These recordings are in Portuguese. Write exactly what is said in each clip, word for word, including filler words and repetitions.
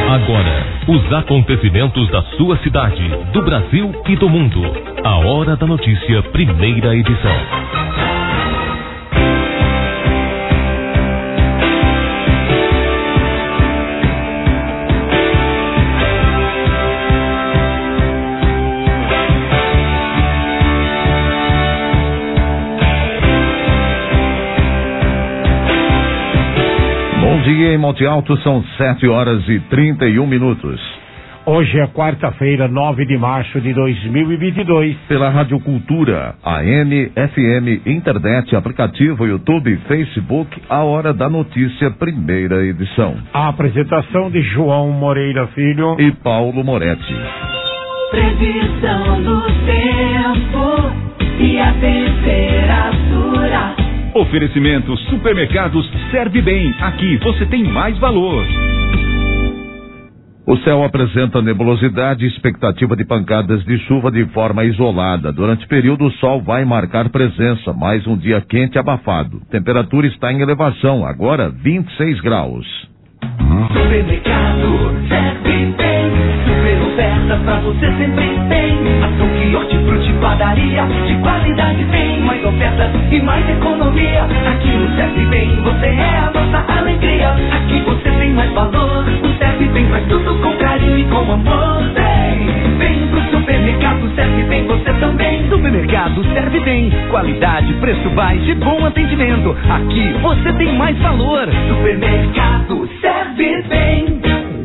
Agora, os acontecimentos da sua cidade, do Brasil e do mundo. A Hora da Notícia, primeira edição. Bom dia em Monte Alto, são sete horas e trinta e um minutos. Hoje é quarta-feira, nove de março de dois mil e vinte e dois. Pela Rádio Cultura, A M, F M, internet, aplicativo, YouTube, Facebook, A Hora da Notícia, primeira edição. A apresentação de João Moreira Filho e Paulo Moretti. Previsão do tempo e a temperatura. Oferecimento Supermercados Serve Bem. Aqui você tem mais valor. O céu apresenta nebulosidade e expectativa de pancadas de chuva de forma isolada. Durante o período, o sol vai marcar presença. Mais um dia quente e abafado. Temperatura está em elevação, agora vinte e seis graus. Supermercado Serve Bem. Super oferta pra você sempre tem. Ação que hortifruti, padaria, de qualidade tem. Mais ofertas e mais economia. Aqui no Serve Bem, você é a nossa alegria. Aqui você tem mais valor. O Serve Bem faz tudo com carinho e com amor. Vem, vem pro supermercado Serve Bem, você também. Supermercado Serve Bem. Qualidade, preço baixo e bom atendimento. Aqui você tem mais valor. Supermercado Serve Bem.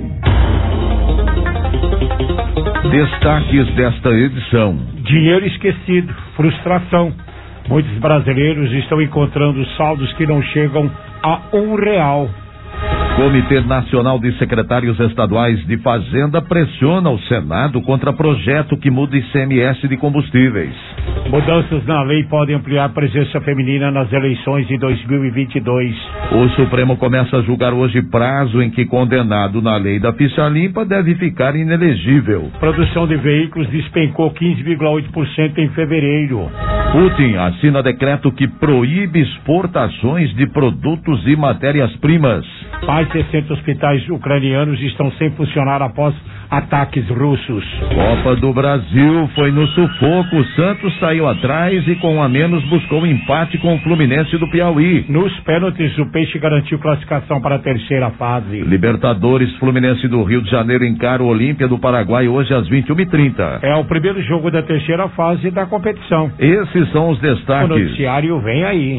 Destaques desta edição: dinheiro esquecido, frustração. Muitos brasileiros estão encontrando saldos que não chegam a um real. Comitê Nacional de Secretários Estaduais de Fazenda pressiona o Senado contra projeto que muda I C M S de combustíveis. Mudanças na lei podem ampliar a presença feminina nas eleições de dois mil e vinte e dois. O Supremo começa a julgar hoje prazo em que condenado na lei da ficha limpa deve ficar inelegível. Produção de veículos despencou quinze vírgula oito por cento em fevereiro. Putin assina decreto que proíbe exportações de produtos e matérias-primas. Mais de sessenta hospitais ucranianos estão sem funcionar após ataques russos. Copa do Brasil foi no sufoco. O Santos saiu atrás e com um a menos buscou um empate com o Fluminense do Piauí. Nos pênaltis, o Peixe garantiu classificação para a terceira fase. Libertadores, Fluminense do Rio de Janeiro encara o Olímpia do Paraguai hoje às vinte e uma e trinta. É o primeiro jogo da terceira fase da competição. Esses são os destaques. O noticiário vem aí.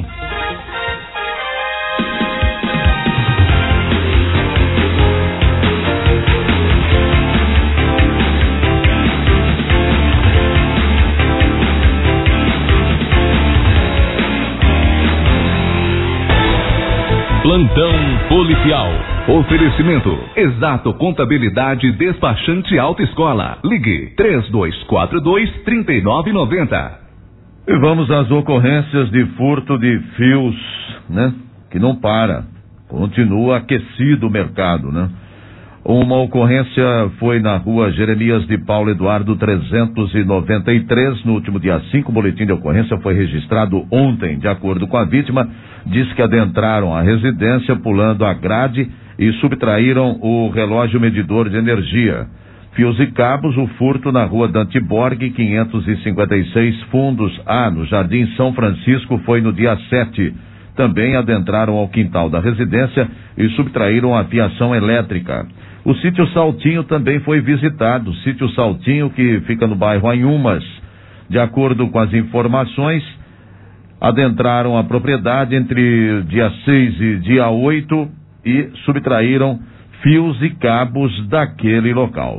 Plantão policial. Oferecimento Exato Contabilidade Despachante Autoescola. Ligue três dois quatro dois, três nove nove zero. E vamos às ocorrências de furto de fios, né? Que não para. Continua aquecido o mercado, né? Uma ocorrência foi na rua Jeremias de Paulo Eduardo trezentos e noventa e três, no último dia cinco. O boletim de ocorrência foi registrado ontem. De acordo com a vítima, diz que adentraram a residência pulando a grade e subtraíram o relógio medidor de energia. Fios e cabos, o furto na rua Dante Borg, quinhentos e cinquenta e seis, Fundos A, no Jardim São Francisco, foi no dia sete. Também adentraram ao quintal da residência e subtraíram a fiação elétrica. O sítio Saltinho também foi visitado. O sítio Saltinho, que fica no bairro Anhumas. De acordo com as informações, adentraram a propriedade entre dia seis e dia oito e subtraíram fios e cabos daquele local.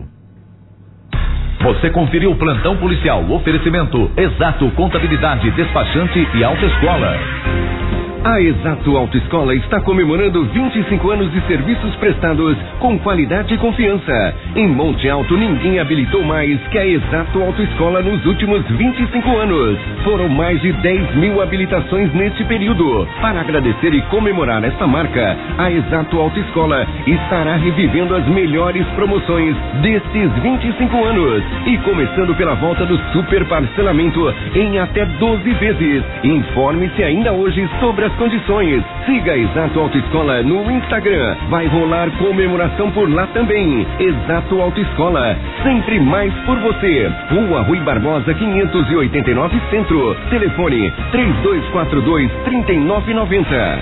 Você conferiu o Plantão Policial. Oferecimento Exato Contabilidade, Despachante e Autoescola. A Exato Autoescola está comemorando vinte e cinco anos de serviços prestados com qualidade e confiança. Em Monte Alto, ninguém habilitou mais que a Exato Autoescola nos últimos vinte e cinco anos. Foram mais de dez mil habilitações neste período. Para agradecer e comemorar esta marca, a Exato Autoescola estará revivendo as melhores promoções destes vinte e cinco anos. E começando pela volta do super parcelamento em até doze vezes. Informe-se ainda hoje sobre as condições. Siga a Exato Autoescola no Instagram. Vai rolar comemoração por lá também. Exato Autoescola, sempre mais por você. Rua Rui Barbosa, quinhentos e oitenta e nove Centro. Telefone três dois quatro dois, três nove nove zero.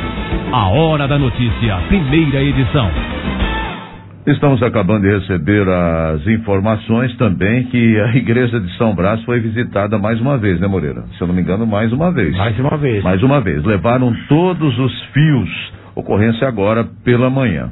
A Hora da Notícia, primeira edição. Estamos acabando de receber as informações também que a igreja de São Brás foi visitada mais uma vez, né, Moreira? Se eu não me engano, mais uma vez. Mais uma vez. Mais uma vez. Levaram todos os fios. Ocorrência agora pela manhã.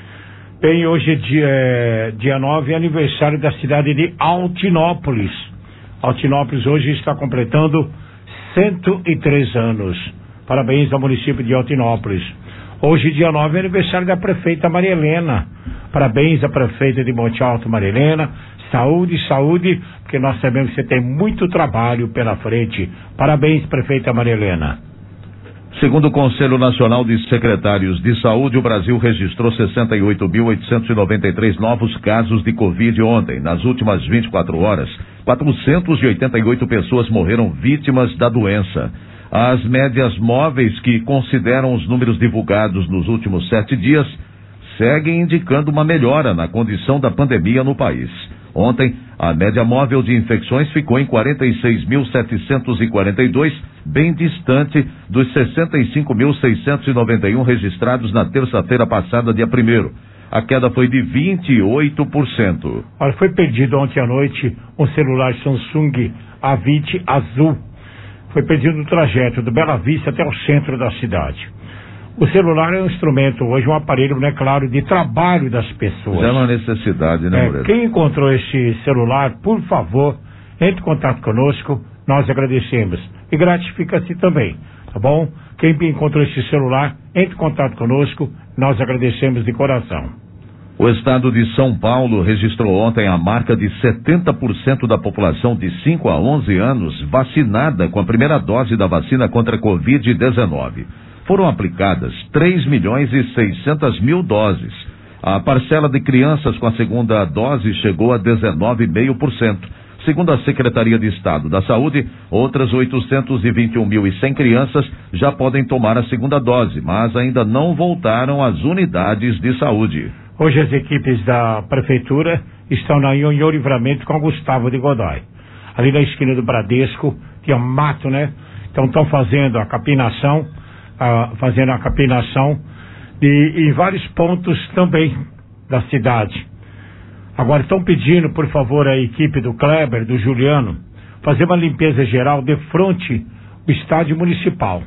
Bem, hoje é dia, é, dia nove, é aniversário da cidade de Altinópolis. Altinópolis hoje está completando cento e três anos. Parabéns ao município de Altinópolis. Hoje, dia nove, é aniversário da prefeita Maria Helena. Parabéns à prefeita de Monte Alto, Maria Helena. Saúde, saúde, porque nós sabemos que você tem muito trabalho pela frente. Parabéns, prefeita Maria Helena. Segundo o Conselho Nacional de Secretários de Saúde, o Brasil registrou sessenta e oito mil oitocentos e noventa e três novos casos de Covid ontem. Nas últimas vinte e quatro horas, quatrocentas e oitenta e oito pessoas morreram vítimas da doença. As médias móveis, que consideram os números divulgados nos últimos sete dias, seguem indicando uma melhora na condição da pandemia no país. Ontem, a média móvel de infecções ficou em quarenta e seis mil setecentos e quarenta e dois, bem distante dos sessenta e cinco mil seiscentos e noventa e um registrados na terça-feira passada, dia primeiro. A queda foi de vinte e oito por cento. Olha, foi perdido ontem à noite um celular Samsung A vinte azul. Foi perdido no trajeto do Bela Vista até o centro da cidade. O celular é um instrumento, hoje um aparelho, né, claro, de trabalho das pessoas. É uma necessidade, né, Moreira? É, quem encontrou esse celular, por favor, entre em contato conosco, nós agradecemos. E gratifica-se também, tá bom? Quem encontrou esse celular, entre em contato conosco, nós agradecemos de coração. O estado de São Paulo registrou ontem a marca de setenta por cento da população de cinco a onze anos vacinada com a primeira dose da vacina contra a covid dezenove. Foram aplicadas três milhões e seiscentas mil doses. A parcela de crianças com a segunda dose chegou a dezenove vírgula cinco por cento. Segundo a Secretaria de Estado da Saúde, outras oitocentos e vinte e um mil e cem crianças já podem tomar a segunda dose, mas ainda não voltaram às unidades de saúde. Hoje as equipes da prefeitura estão na Nhonhô Livramento com Gustavo de Godoy. Ali na esquina do Bradesco, que é mato, né? Então estão fazendo a capinação, ah, fazendo a capinação de, em vários pontos também da cidade. Agora estão pedindo, por favor, a equipe do Kleber, do Juliano, fazer uma limpeza geral de frente ao estádio municipal.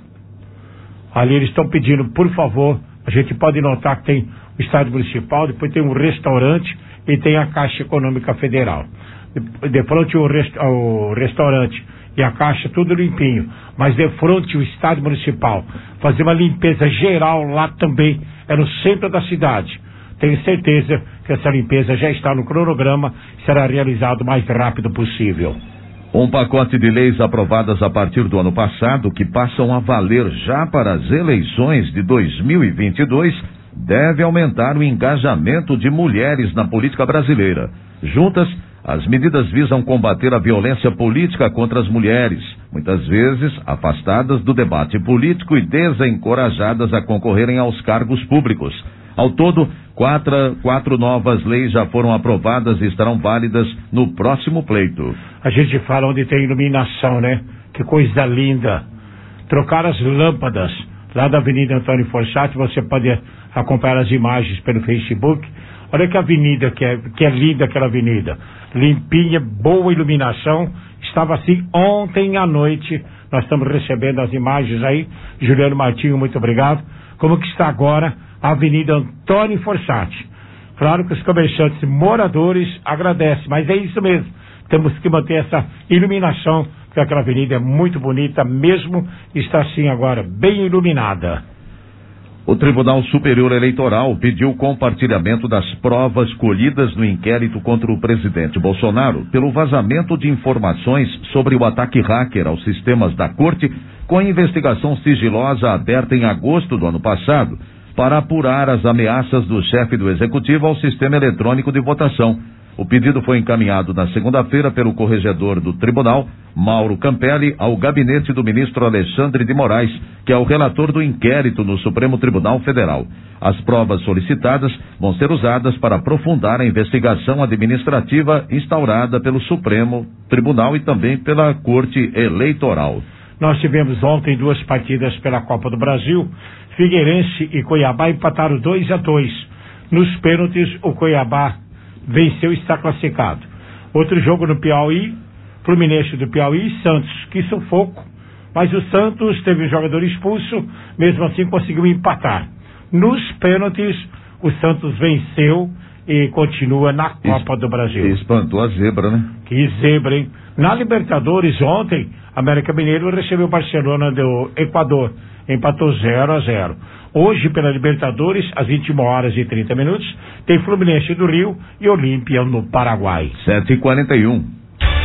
Ali eles estão pedindo, por favor, a gente pode notar que tem o estádio municipal, depois tem um restaurante e tem a Caixa Econômica Federal. De, de frente ao, rest, ao restaurante e a Caixa, tudo limpinho. Mas de frente ao estádio municipal, fazer uma limpeza geral lá também, é no centro da cidade. Tenho certeza que essa limpeza já está no cronograma e será realizado o mais rápido possível. Um pacote de leis aprovadas a partir do ano passado, que passam a valer já para as eleições de dois mil e vinte e dois, deve aumentar o engajamento de mulheres na política brasileira. Juntas, as medidas visam combater a violência política contra as mulheres, muitas vezes afastadas do debate político e desencorajadas a concorrerem aos cargos públicos. Ao todo, quatro, quatro novas leis já foram aprovadas e estarão válidas no próximo pleito. A gente fala onde tem iluminação, né? Que coisa linda. Trocar as lâmpadas lá da Avenida Antônio Forçati, você pode acompanhar as imagens pelo Facebook. Olha que avenida, que é, que é linda aquela avenida. Limpinha, boa iluminação. Estava assim ontem à noite. Nós estamos recebendo as imagens aí. Juliano Martinho, muito obrigado. Como que está agora a Avenida Antônio Forçati? Claro que os comerciantes e moradores agradecem, mas é isso mesmo. Temos que manter essa iluminação, porque aquela avenida é muito bonita mesmo, está assim agora, bem iluminada. O Tribunal Superior Eleitoral pediu compartilhamento das provas colhidas no inquérito contra o presidente Bolsonaro pelo vazamento de informações sobre o ataque hacker aos sistemas da Corte, com a investigação sigilosa aberta em agosto do ano passado, para apurar as ameaças do chefe do Executivo ao sistema eletrônico de votação. O pedido foi encaminhado na segunda-feira pelo corregedor do tribunal, Mauro Campelli, ao gabinete do ministro Alexandre de Moraes, que é o relator do inquérito no Supremo Tribunal Federal. As provas solicitadas vão ser usadas para aprofundar a investigação administrativa instaurada pelo Supremo Tribunal e também pela Corte Eleitoral. Nós tivemos ontem duas partidas pela Copa do Brasil. Figueirense e Cuiabá empataram dois a dois. Nos pênaltis, o Cuiabá venceu e está classificado. Outro jogo no Piauí, Fluminense do Piauí e Santos. Que sufoco, mas o Santos teve um jogador expulso, mesmo assim conseguiu empatar. Nos pênaltis, o Santos venceu e continua na Copa do Brasil. Espantou a zebra, né? Que zebra, hein? Na Libertadores, ontem, América Mineiro recebeu o Barcelona do Equador. Empatou zero a zero. Hoje, pela Libertadores, às vinte e uma horas e trinta minutos, tem Fluminense do Rio e Olímpia no Paraguai. sete e quarenta e um.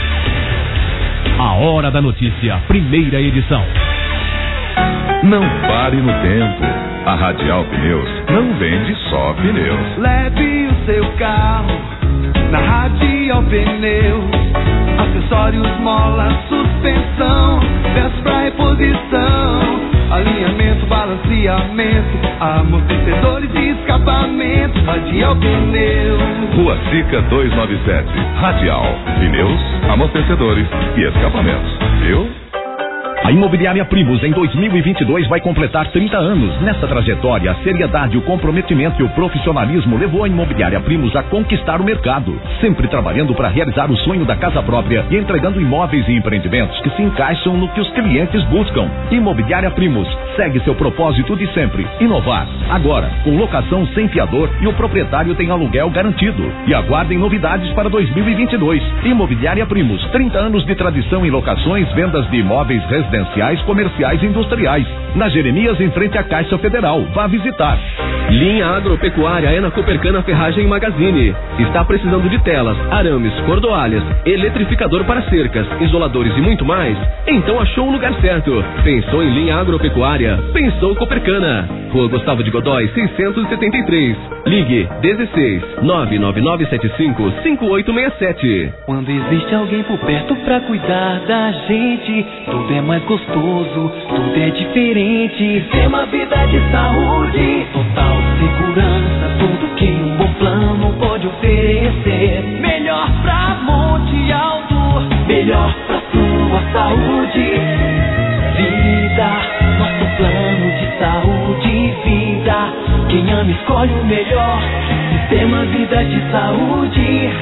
A Hora da Notícia, primeira edição. Não pare no tempo. A Radial Pneus não vende só pneus. Leve o seu carro na Radial Pneus. Acessórios, mola, suspensão, peças pra reposição, alinhamento, balanceamento, amortecedores e escapamento. Radial Pneus. Rua Sica duzentos e noventa e sete. Radial Pneus, amortecedores e escapamentos. Viu? A Imobiliária Primus em dois mil e vinte e dois vai completar trinta anos. Nessa trajetória, a seriedade, o comprometimento e o profissionalismo levou a Imobiliária Primus a conquistar o mercado, sempre trabalhando para realizar o sonho da casa própria e entregando imóveis e empreendimentos que se encaixam no que os clientes buscam. Imobiliária Primus segue seu propósito de sempre, inovar. Agora, com locação sem fiador e o proprietário tem aluguel garantido. E aguardem novidades para dois mil e vinte e dois. Imobiliária Primus, trinta anos de tradição em locações, vendas de imóveis residenciais, residenciais, comerciais e industriais. Na Jeremias, em frente à Caixa Federal. Vá visitar. Linha Agropecuária é na Copercana Ferragem Magazine. Está precisando de telas, arames, cordoalhas, eletrificador para cercas, isoladores e muito mais? Então achou o lugar certo. Pensou em linha agropecuária? Pensou Copercana. Rua Gustavo de Godói, seiscentos e setenta e três. Ligue dezesseis, nove nove nove sete cinco, cinco oito seis sete. Quando existe alguém por perto pra cuidar da gente, tudo é mais gostoso, tudo é diferente. Sistema Vida de Saúde, total segurança, tudo que um bom plano pode oferecer. Melhor pra Monte Alto, melhor pra sua saúde. Vida, nosso plano de saúde e vida. Quem ama escolhe o melhor. Sistema Vida de Saúde.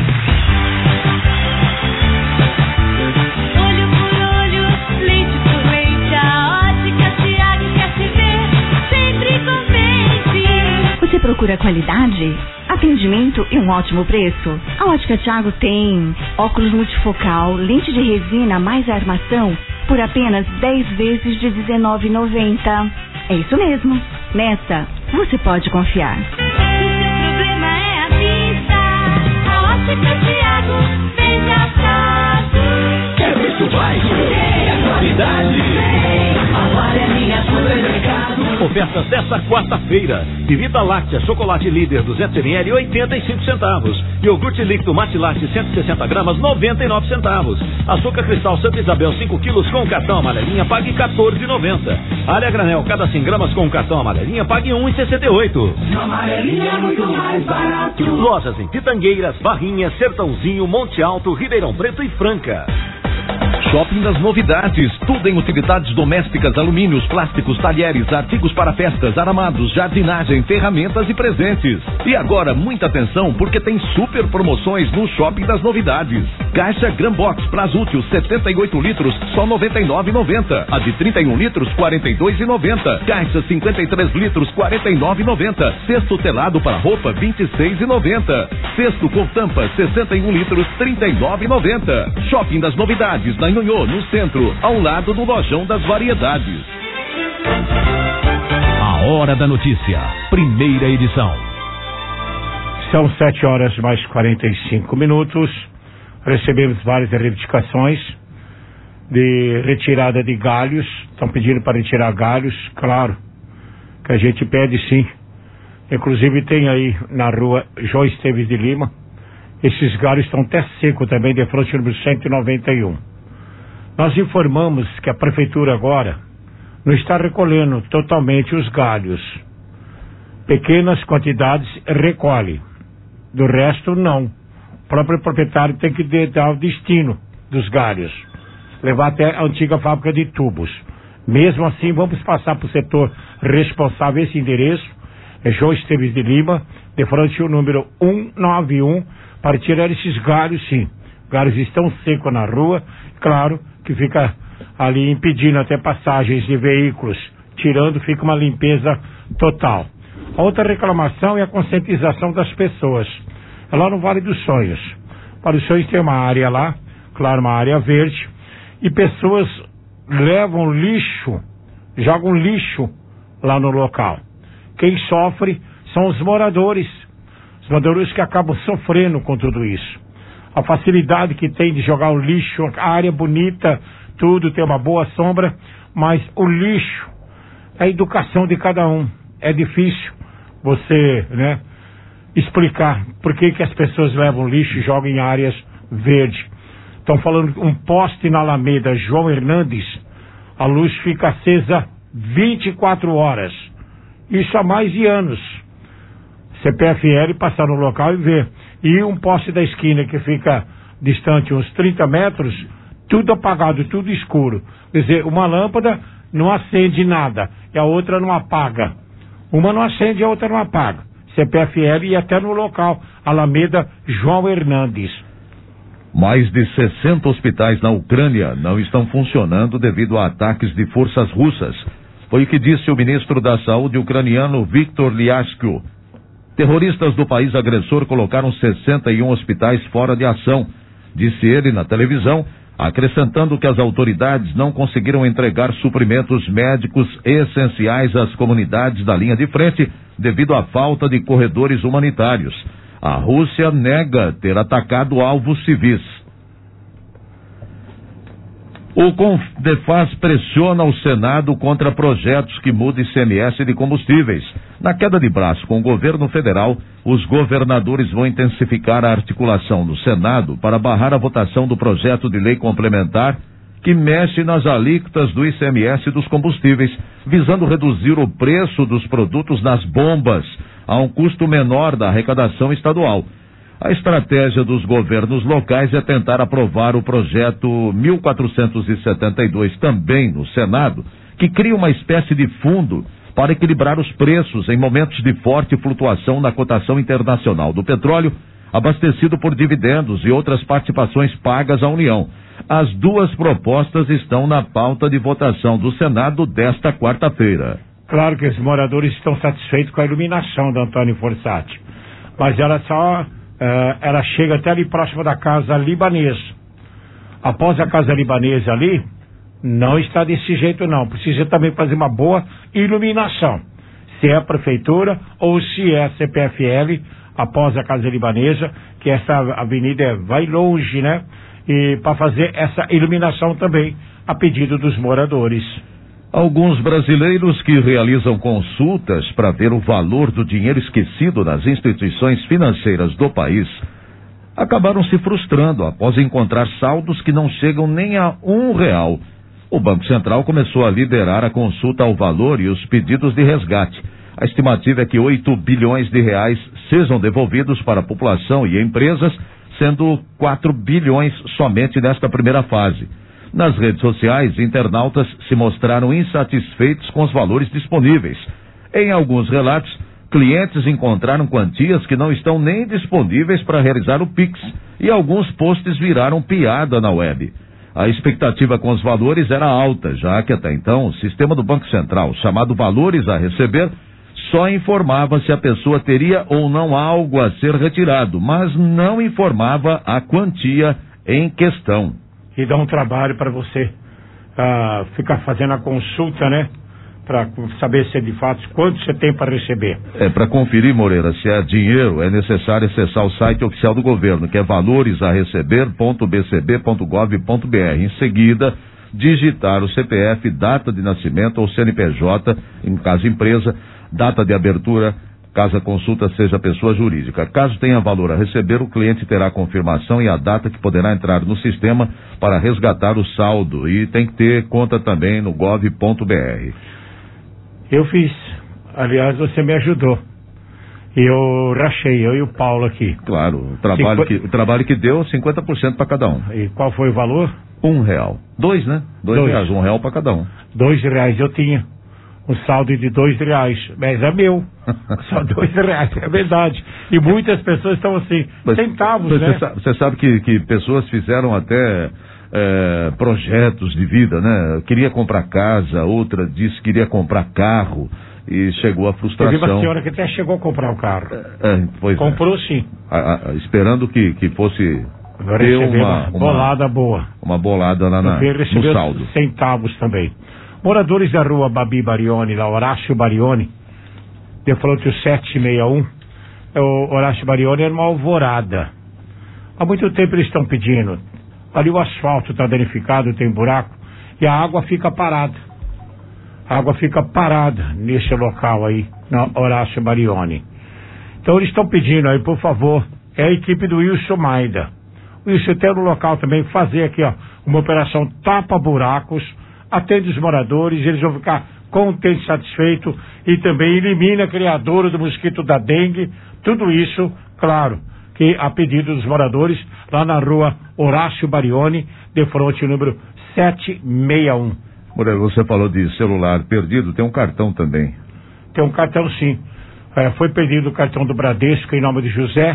Olho por olho, leite por leite, a Ótica Thiago quer te ver sempre contente. Você procura qualidade, atendimento e um ótimo preço? A Ótica Thiago tem óculos multifocal, lente de resina mais armação por apenas dez vezes de dezenove reais e noventa centavos. É isso mesmo. Nessa, você pode confiar. Se seu problema é a vista, a Ótica Thiago vem de atrás. Quer ver que vai? É a qualidade. Amarelinha Supermercado. Ofertas desta quarta-feira. Bebida láctea chocolate líder duzentos mililitros, oitenta e cinco centavos. Iogurte líquido Matilate cento e sessenta gramas, noventa e nove centavos. Açúcar cristal Santa Isabel cinco quilos com cartão amarelinha, pague quatorze reais e noventa centavos. Alha granel cada cem gramas com cartão amarelinha, pague um real e sessenta e oito centavos. Amarelinha é muito mais barato. Lojas em Pitangueiras, Barrinha, Sertãozinho, Monte Alto, Ribeirão Preto e Franca. Shopping das Novidades, tudo em utilidades domésticas, alumínios, plásticos, talheres, artigos para festas, aramados, jardinagem, ferramentas e presentes. E agora, muita atenção, porque tem super promoções no Shopping das Novidades. Caixa Grambox Prazo Útil setenta e oito litros, só noventa e nove reais e noventa centavos. A de trinta e um litros, quarenta e dois reais e noventa centavos. Caixa cinquenta e três litros, quarenta e nove reais e noventa centavos. Cesto telado para roupa, vinte e seis reais e noventa centavos. Cesto com tampa, sessenta e um litros, trinta e nove reais e noventa centavos. Shopping das Novidades, na Nhonhô, no centro, ao lado do Lojão das Variedades. A Hora da Notícia, primeira edição. São sete horas mais quarenta e cinco minutos. Recebemos várias reivindicações de retirada de galhos. Estão pedindo para retirar galhos. Claro que a gente pede sim. Inclusive tem aí na rua João Esteves de Lima, Esses galhos estão até secos também, de frente número cento e noventa e um. Nós informamos que a prefeitura agora não está recolhendo totalmente os galhos. Pequenas quantidades recolhe. Do resto, não. O próprio proprietário tem que dar o destino dos galhos. Levar até a antiga fábrica de tubos. Mesmo assim, vamos passar para o setor responsável esse endereço. É João Esteves de Lima, de frente o número cento e noventa e um, para tirar esses galhos, sim. Galhos estão secos na rua, claro que fica ali impedindo até passagens de veículos. Tirando, fica uma limpeza total. A outra reclamação é a conscientização das pessoas. É lá no Vale dos Sonhos. O Vale dos Sonhos tem uma área lá, claro, uma área verde, e pessoas levam lixo, jogam lixo lá no local. Quem sofre são os moradores. Os moradores que acabam sofrendo com tudo isso. A facilidade que tem de jogar o lixo, a área bonita, tudo, tem uma boa sombra, mas o lixo é a educação de cada um. É difícil você, né, explicar por que que as pessoas levam lixo e jogam em áreas verdes. Estão falando um poste na Alameda João Hernandes, a luz fica acesa vinte e quatro horas. Isso há mais de anos. C P F L passar no local e ver. E um poste da esquina que fica distante uns trinta metros, tudo apagado, tudo escuro. Quer dizer, uma lâmpada não acende nada e a outra não apaga. Uma não acende e a outra não apaga. C P F L e até no local, Alameda João Hernandes. Mais de sessenta hospitais na Ucrânia não estão funcionando devido a ataques de forças russas. Foi o que disse o ministro da Saúde ucraniano Viktor Liashko. Terroristas do país agressor colocaram sessenta e um hospitais fora de ação, disse ele na televisão, acrescentando que as autoridades não conseguiram entregar suprimentos médicos essenciais às comunidades da linha de frente devido à falta de corredores humanitários. A Rússia nega ter atacado alvos civis. O CONDEFAS pressiona o Senado contra projetos que mudam I C M S de combustíveis. Na queda de braço com o governo federal, os governadores vão intensificar a articulação no Senado para barrar a votação do projeto de lei complementar que mexe nas alíquotas do I C M S dos combustíveis, visando reduzir o preço dos produtos nas bombas a um custo menor da arrecadação estadual. A estratégia dos governos locais é tentar aprovar o projeto mil quatrocentos e setenta e dois também no Senado, que cria uma espécie de fundo para equilibrar os preços em momentos de forte flutuação na cotação internacional do petróleo, abastecido por dividendos e outras participações pagas à União. As duas propostas estão na pauta de votação do Senado desta quarta-feira. Claro que os moradores estão satisfeitos com a iluminação da Antônio Forzati, mas ela só... Uh, ela chega até ali próximo da casa libanesa. Após a casa libanesa ali, não está desse jeito não. Precisa também fazer uma boa iluminação. Se é a prefeitura ou se é a C P F L, após a casa libanesa, que essa avenida vai longe, né? E para fazer essa iluminação também, a pedido dos moradores. Alguns brasileiros que realizam consultas para ver o valor do dinheiro esquecido nas instituições financeiras do país acabaram se frustrando após encontrar saldos que não chegam nem a um real. O Banco Central começou a liderar a consulta ao valor e os pedidos de resgate. A estimativa é que oito bilhões de reais sejam devolvidos para a população e empresas, sendo quatro bilhões somente nesta primeira fase. Nas redes sociais, internautas se mostraram insatisfeitos com os valores disponíveis. Em alguns relatos, clientes encontraram quantias que não estão nem disponíveis para realizar o Pix, e alguns posts viraram piada na web. A expectativa com os valores era alta, já que até então o sistema do Banco Central, chamado Valores a Receber, só informava se a pessoa teria ou não algo a ser retirado, mas não informava a quantia em questão. E dá um trabalho para você uh, ficar fazendo a consulta, né? Para saber se é de fato quanto você tem para receber. É, para conferir, Moreira, se é dinheiro, é necessário acessar o site oficial do governo, que é valores a receber ponto b c b ponto gov ponto b r. Em seguida, digitar o C P F, data de nascimento ou C N P J, em caso empresa, data de abertura, caso a consulta seja pessoa jurídica. Caso tenha valor a receber, o cliente terá a confirmação e a data que poderá entrar no sistema para resgatar o saldo. E tem que ter conta também no gov ponto br. Eu fiz. Aliás, você me ajudou. Eu rachei, eu e o Paulo aqui. Claro, o trabalho, Cinqu... que, o trabalho que deu, cinquenta por cento para cada um. E qual foi o valor? Um real. Dois, né? Dois, Dois. reais, um real para cada um. Dois reais eu tinha. Um saldo de dois reais. Mas é meu. Só dois reais, é verdade. E muitas pessoas estão assim, mas, centavos, mas né? Você sabe, você sabe que, que pessoas fizeram até é, projetos de vida, né? Queria comprar casa, outra disse que queria comprar carro. E chegou a frustração. Teve uma senhora que até chegou a comprar o carro. É, pois Comprou é. sim. A, a, esperando que, que fosse Agora ter uma, uma bolada uma, boa. Uma bolada lá na, no saldo. Centavos também. Moradores da rua Babi Barioni, lá Horácio Barioni, de fronte sete seis um, o Horácio Barioni era uma alvorada. Há muito tempo eles estão pedindo. Ali o asfalto está danificado, tem buraco, e a água fica parada. A água fica parada nesse local aí, na Horácio Barioni. Então eles estão pedindo aí, por favor, é a equipe do Wilson Maida. O Wilson tem no local também fazer aqui, ó, uma operação tapa-buracos, atende os moradores, eles vão ficar contentes, satisfeitos, e também elimina a criadora do mosquito da dengue, tudo isso, claro, que a pedido dos moradores, lá na rua Horácio Barioni, de fronte número sete seis um. Moreira, você falou de celular perdido, tem um cartão também. Tem um cartão sim. É, foi perdido o cartão do Bradesco em nome de José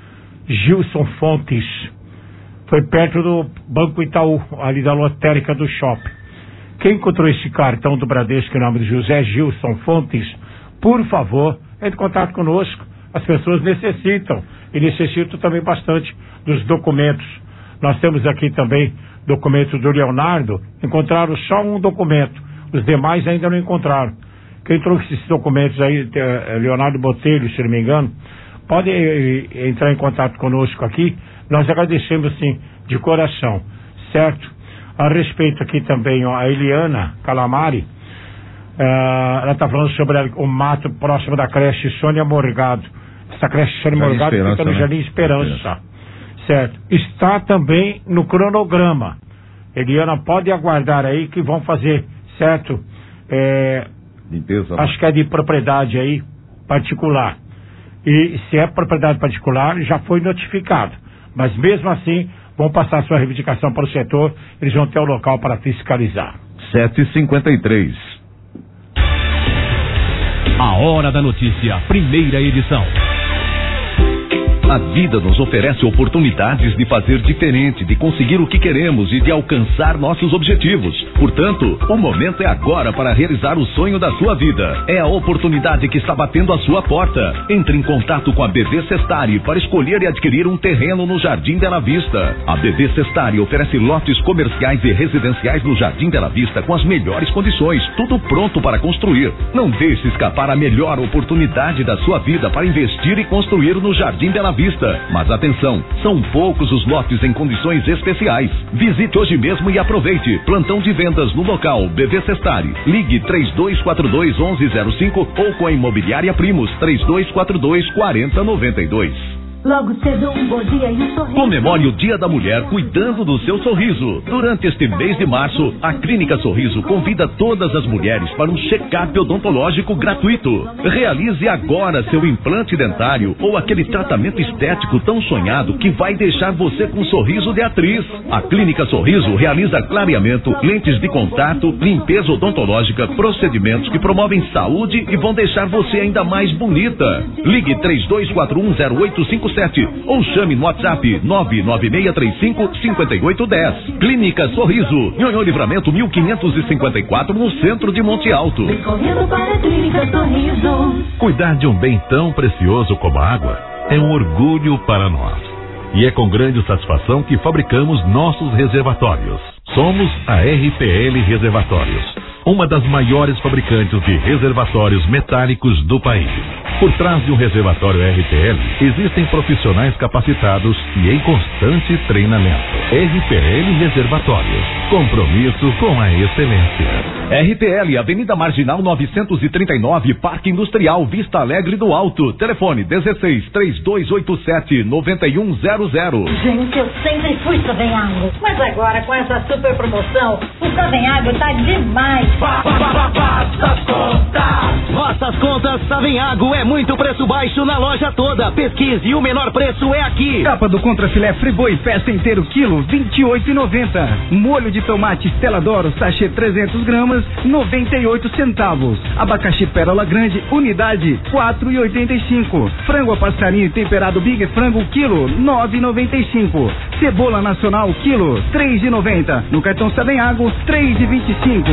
Gilson Fontes. Foi perto do Banco Itaú, ali da lotérica do shopping. Quem encontrou esse cartão do Bradesco em nome de José Gilson Fontes, por favor, entre em contato conosco. As pessoas necessitam, e necessitam também bastante dos documentos. Nós temos aqui também documentos do Leonardo, encontraram só um documento, os demais ainda não encontraram. Quem trouxe esses documentos aí, Leonardo Botelho, se não me engano, pode entrar em contato conosco aqui, nós agradecemos sim, de coração, certo? A respeito aqui também, ó, a Eliana Calamari, uh, ela está falando sobre o mato próximo da creche Sônia Morgado. Essa creche Sônia Jardim Morgado Esperança, fica no né? Jardim Esperança. Esperança. Certo. Está também no cronograma. Eliana, pode aguardar aí que vão fazer, certo? É, Limpeza. Acho que é de propriedade aí, particular. E se é propriedade particular, já foi notificado. Mas mesmo assim, vão passar sua reivindicação para o setor, eles vão ter o local para fiscalizar. sete e cinquenta e três. A Hora da Notícia, primeira edição. A vida nos oferece oportunidades de fazer diferente, de conseguir o que queremos e de alcançar nossos objetivos. Portanto, o momento é agora para realizar o sonho da sua vida. É a oportunidade que está batendo à sua porta. Entre em contato com a B V Sestari para escolher e adquirir um terreno no Jardim Bela Vista. A B V Sestari oferece lotes comerciais e residenciais no Jardim Bela Vista com as melhores condições, tudo pronto para construir. Não deixe escapar a melhor oportunidade da sua vida para investir e construir no Jardim Bela Vista. Mas atenção, são poucos os lotes em condições especiais. Visite hoje mesmo e aproveite. Plantão de vendas no local B V Sestari. Ligue três dois quatro dois, onze zero cinco ou com a Imobiliária Primos três dois quatro dois, quatro zero nove dois. Logo cedo, um bom dia e um sorriso. Comemore o Dia da Mulher cuidando do seu sorriso. Durante este mês de março, a Clínica Sorriso convida todas as mulheres para um check-up odontológico gratuito. Realize agora seu implante dentário ou aquele tratamento estético tão sonhado que vai deixar você com um sorriso de atriz. A Clínica Sorriso realiza clareamento, lentes de contato, limpeza odontológica, procedimentos que promovem saúde e vão deixar você ainda mais bonita. Ligue três dois quatro um, zero oito cinco sete ou chame no WhatsApp nove nove seis três cinco, cinco oito um zero. Clínica Sorriso, Nhonhô Livramento mil quinhentos e cinquenta e quatro, no centro de Monte Alto. Correndo para a Clínica Sorriso. Cuidar de um bem tão precioso como a água é um orgulho para nós. E é com grande satisfação que fabricamos nossos reservatórios. Somos a R P L Reservatórios, uma das maiores fabricantes de reservatórios metálicos do país. Por trás de um reservatório R P L, existem profissionais capacitados e em constante treinamento. R P L Reservatórios. Compromisso com a excelência. R P L, Avenida Marginal novecentos e trinta e nove, Parque Industrial, Vista Alegre do Alto. Telefone dezesseis, três dois oito sete, nove um zero zero. Gente, eu sempre fui Savenhago, mas agora com essa super promoção, o Savenhago tá demais. Faça as contas. Nossas contas Savenhago é muito preço baixo na loja toda. Pesquise e o menor preço é aqui. Capa do contrafilé Friboi Festa inteiro quilo, vinte e oito e noventa. Molho de tomate Stella D'Oro sachê trezentos gramas, noventa e oito centavos. Abacaxi Pérola Grande unidade quatro e oitenta e cinco. Frango a passarinho temperado Big Frango quilo nove e noventa e cinco. Cebola nacional quilo três e noventa. No cartão Savenhago três e vinte e cinco.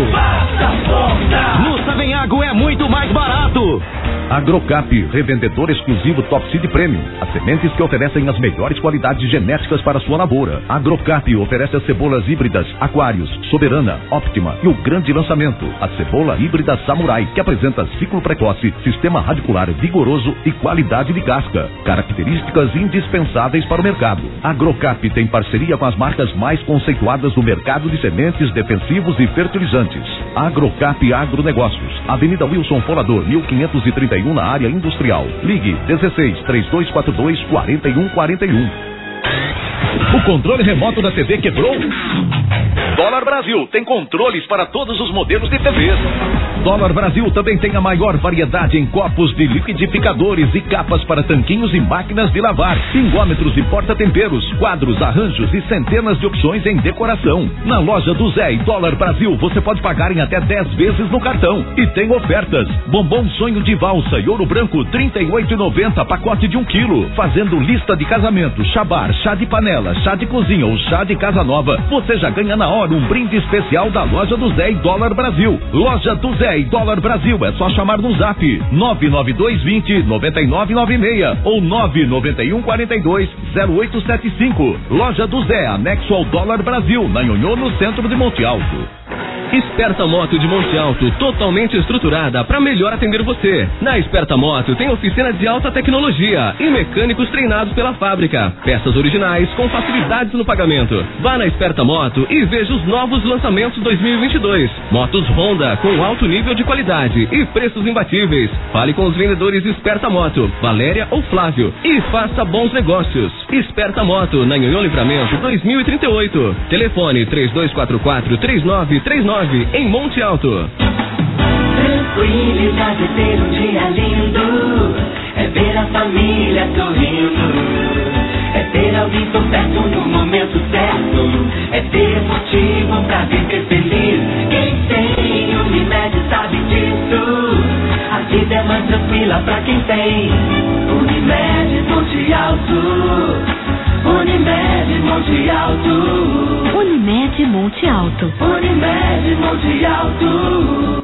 No Savenhago é muito mais barato. Agrocap, revendedor exclusivo Top Seed Premium. As sementes que oferecem as melhores qualidades genéticas para sua lavoura. Agrocap oferece as cebolas híbridas Aquários, Soberana, Optima e o grande lançamento, a cebola híbrida Samurai, que apresenta ciclo precoce, sistema radicular vigoroso e qualidade de casca. Características indispensáveis para o mercado. Agrocap tem parceria com as marcas mais conceituadas do mercado de sementes, defensivos e fertilizantes. Agrocap Agronegócios, Avenida Wilson Folador, mil quinhentos e trinta e um, na área industrial. Ligue dezesseis, três dois quatro dois, quatro um quatro um. O controle remoto da T V quebrou? Dólar Brasil tem controles para todos os modelos de T Vs. Dólar Brasil também tem a maior variedade em copos de liquidificadores e capas para tanquinhos e máquinas de lavar, pingômetros e porta-temperos, quadros, arranjos e centenas de opções em decoração. Na loja do Zé e Dólar Brasil você pode pagar em até dez vezes no cartão. E tem ofertas: bombom Sonho de Valsa e Ouro Branco trinta e oito e noventa, pacote de um quilo. Fazendo lista de casamento, chabar, chá de panela, chá de cozinha ou chá de casa nova, você já ganha na hora um brinde especial da loja do Zé e Dólar Brasil. Loja do Zé e Dólar Brasil, é só chamar no zap nove nove dois dois zero, nove nove nove seis ou nove nove um quatro dois, zero oito sete cinco. Loja do Zé, anexo ao Dólar Brasil, na Nhonhô, no centro de Monte Alto. Esperta Moto de Monte Alto, totalmente estruturada para melhor atender você. Na Esperta Moto tem oficina de alta tecnologia e mecânicos treinados pela fábrica. Peças originais com facilidades no pagamento. Vá na Esperta Moto e veja os novos lançamentos dois mil e vinte e dois. Motos Honda com alto nível de qualidade e preços imbatíveis. Fale com os vendedores Esperta Moto, Valéria ou Flávio, e faça bons negócios. Esperta Moto, na Nhonhô Livramento dois mil e trinta e oito. Telefone três dois quatro quatro, três nove três nove, em Monte Alto. Tranquilidade é ter um dia lindo, é ver a família sorrindo, é ter alguém por perto no momento certo, é ter motivo pra viver feliz. Quem tem Unimed sabe disso, a vida é mais tranquila pra quem tem Unimed Monte Alto. Unimed Monte Alto. Unimed Monte Alto. Unimed Monte Alto.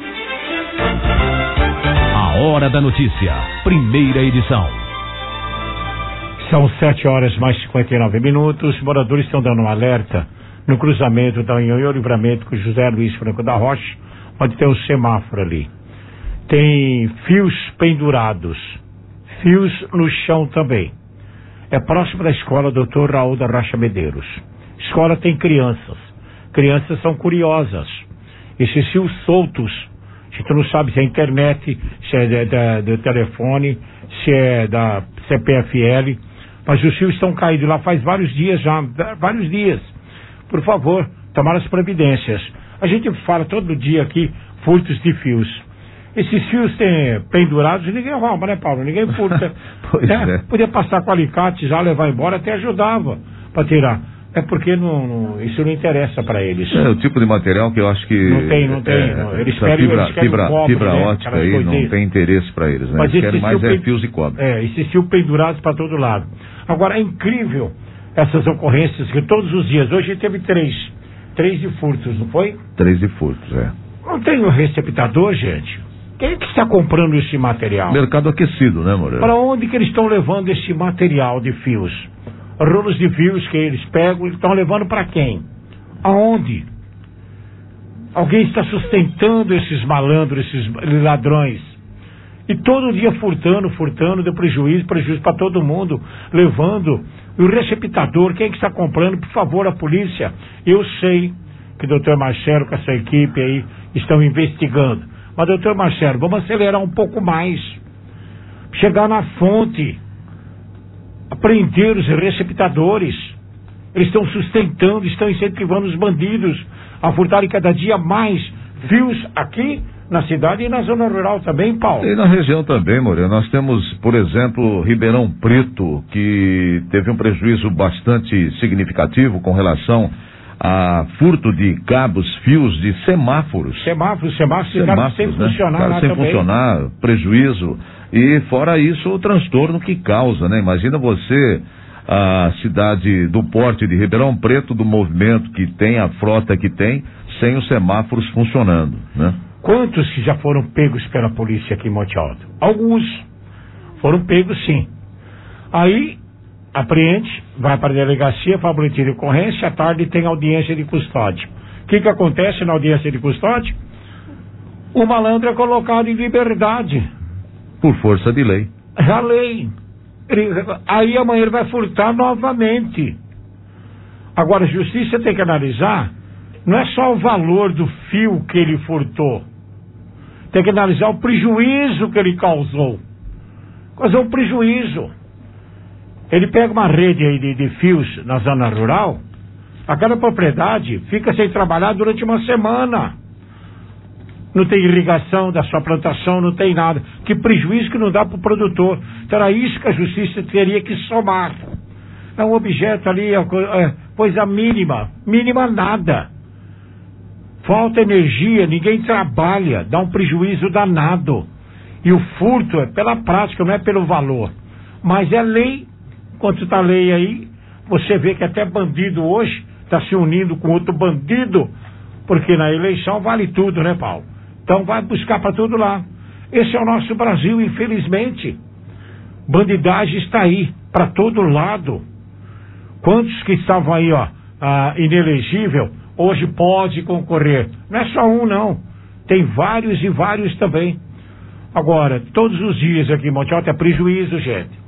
A Hora da Notícia, primeira edição. São sete horas mais cinquenta e nove minutos. Moradores estão dando um alerta no cruzamento da Nhonhô Livramento com José Luiz Franco da Rocha, onde tem um semáforo ali. Tem fios pendurados, fios no chão também. É próximo da escola doutor Raul da Rocha Medeiros. Escola tem crianças. Crianças são curiosas. Esses fios soltos, a gente não sabe se é internet, se é da, do telefone, se é da C P F L, mas os fios estão caídos lá faz vários dias já, vários dias. Por favor, tomar as providências. A gente fala todo dia aqui, furtos de fios. Esses fios têm pendurados e ninguém rouba, né, Paulo? Ninguém furta. Pois é, é. Podia passar com alicate já, levar embora, até ajudava para tirar. É porque não, não, isso não interessa para eles. É o tipo de material que eu acho que... Não tem, não tem. É, não. Eles essa querem, fibra, eles querem fibra, cobre, fibra né? ótica Aquelas aí não coisinhas. tem interesse para eles, né? Mas Eles querem mais fio é pen... fios de cobre. É, esses fios pendurados para todo lado. Agora, é incrível essas ocorrências que todos os dias, hoje teve três, três de furtos, não foi? Três de furtos, é. Não tem o receptador, gente? Quem é que está comprando esse material? Mercado aquecido, né, Moreira? Para onde que eles estão levando esse material de fios? Rolos de fios que eles pegam, eles estão levando para quem? Aonde? Alguém está sustentando esses malandros, esses ladrões? E todo dia furtando, furtando, deu prejuízo, prejuízo para todo mundo, levando. E o receptador, quem é que está comprando? Por favor, a polícia. Eu sei que o doutor Marcelo com a sua equipe aí estão investigando. Mas, doutor Marcelo, vamos acelerar um pouco mais. Chegar na fonte. Prender os receptadores. Eles estão sustentando, estão incentivando os bandidos a furtarem cada dia mais fios aqui na cidade e na zona rural também, Paulo. E na região também, Moreno. Nós temos, por exemplo, Ribeirão Preto, que teve um prejuízo bastante significativo com relação a furto de cabos, fios de semáforos. Semáforos, semáforos, semáforos sem né? funcionar lá sem também. funcionar, prejuízo. E fora isso, o transtorno que causa, né? Imagina você, a cidade do porte de Ribeirão Preto, do movimento que tem, a frota que tem, sem os semáforos funcionando, né? Quantos que já foram pegos pela polícia aqui em Monte Alto? Alguns foram pegos, sim. Aí, apreende, vai para a delegacia, faz boletim de ocorrência, à tarde tem audiência de custódia. O que que acontece na audiência de custódia? O malandro é colocado em liberdade. Por força de lei. A lei. Ele, aí amanhã ele vai furtar novamente. Agora, a justiça tem que analisar, não é só o valor do fio que ele furtou. Tem que analisar o prejuízo que ele causou. Causou um prejuízo. Ele pega uma rede aí de, de fios na zona rural, aquela propriedade fica sem trabalhar durante uma semana. Não tem irrigação da sua plantação, não tem nada. Que prejuízo que não dá para o produtor. Então era isso que a justiça teria que somar. É um objeto ali, é coisa mínima. Mínima nada. Falta energia, ninguém trabalha, dá um prejuízo danado. E o furto é pela prática, não é pelo valor. Mas é lei. Enquanto está a lei aí, você vê que até bandido hoje está se unindo com outro bandido, porque na eleição vale tudo, né, Paulo? Então vai buscar para tudo lá. Esse é o nosso Brasil, infelizmente. Bandidagem está aí, para todo lado. Quantos que estavam aí, ó, ah, inelegível, hoje pode concorrer? Não é só um, não. Tem vários e vários também. Agora, todos os dias aqui em Monte Alto é prejuízo, gente.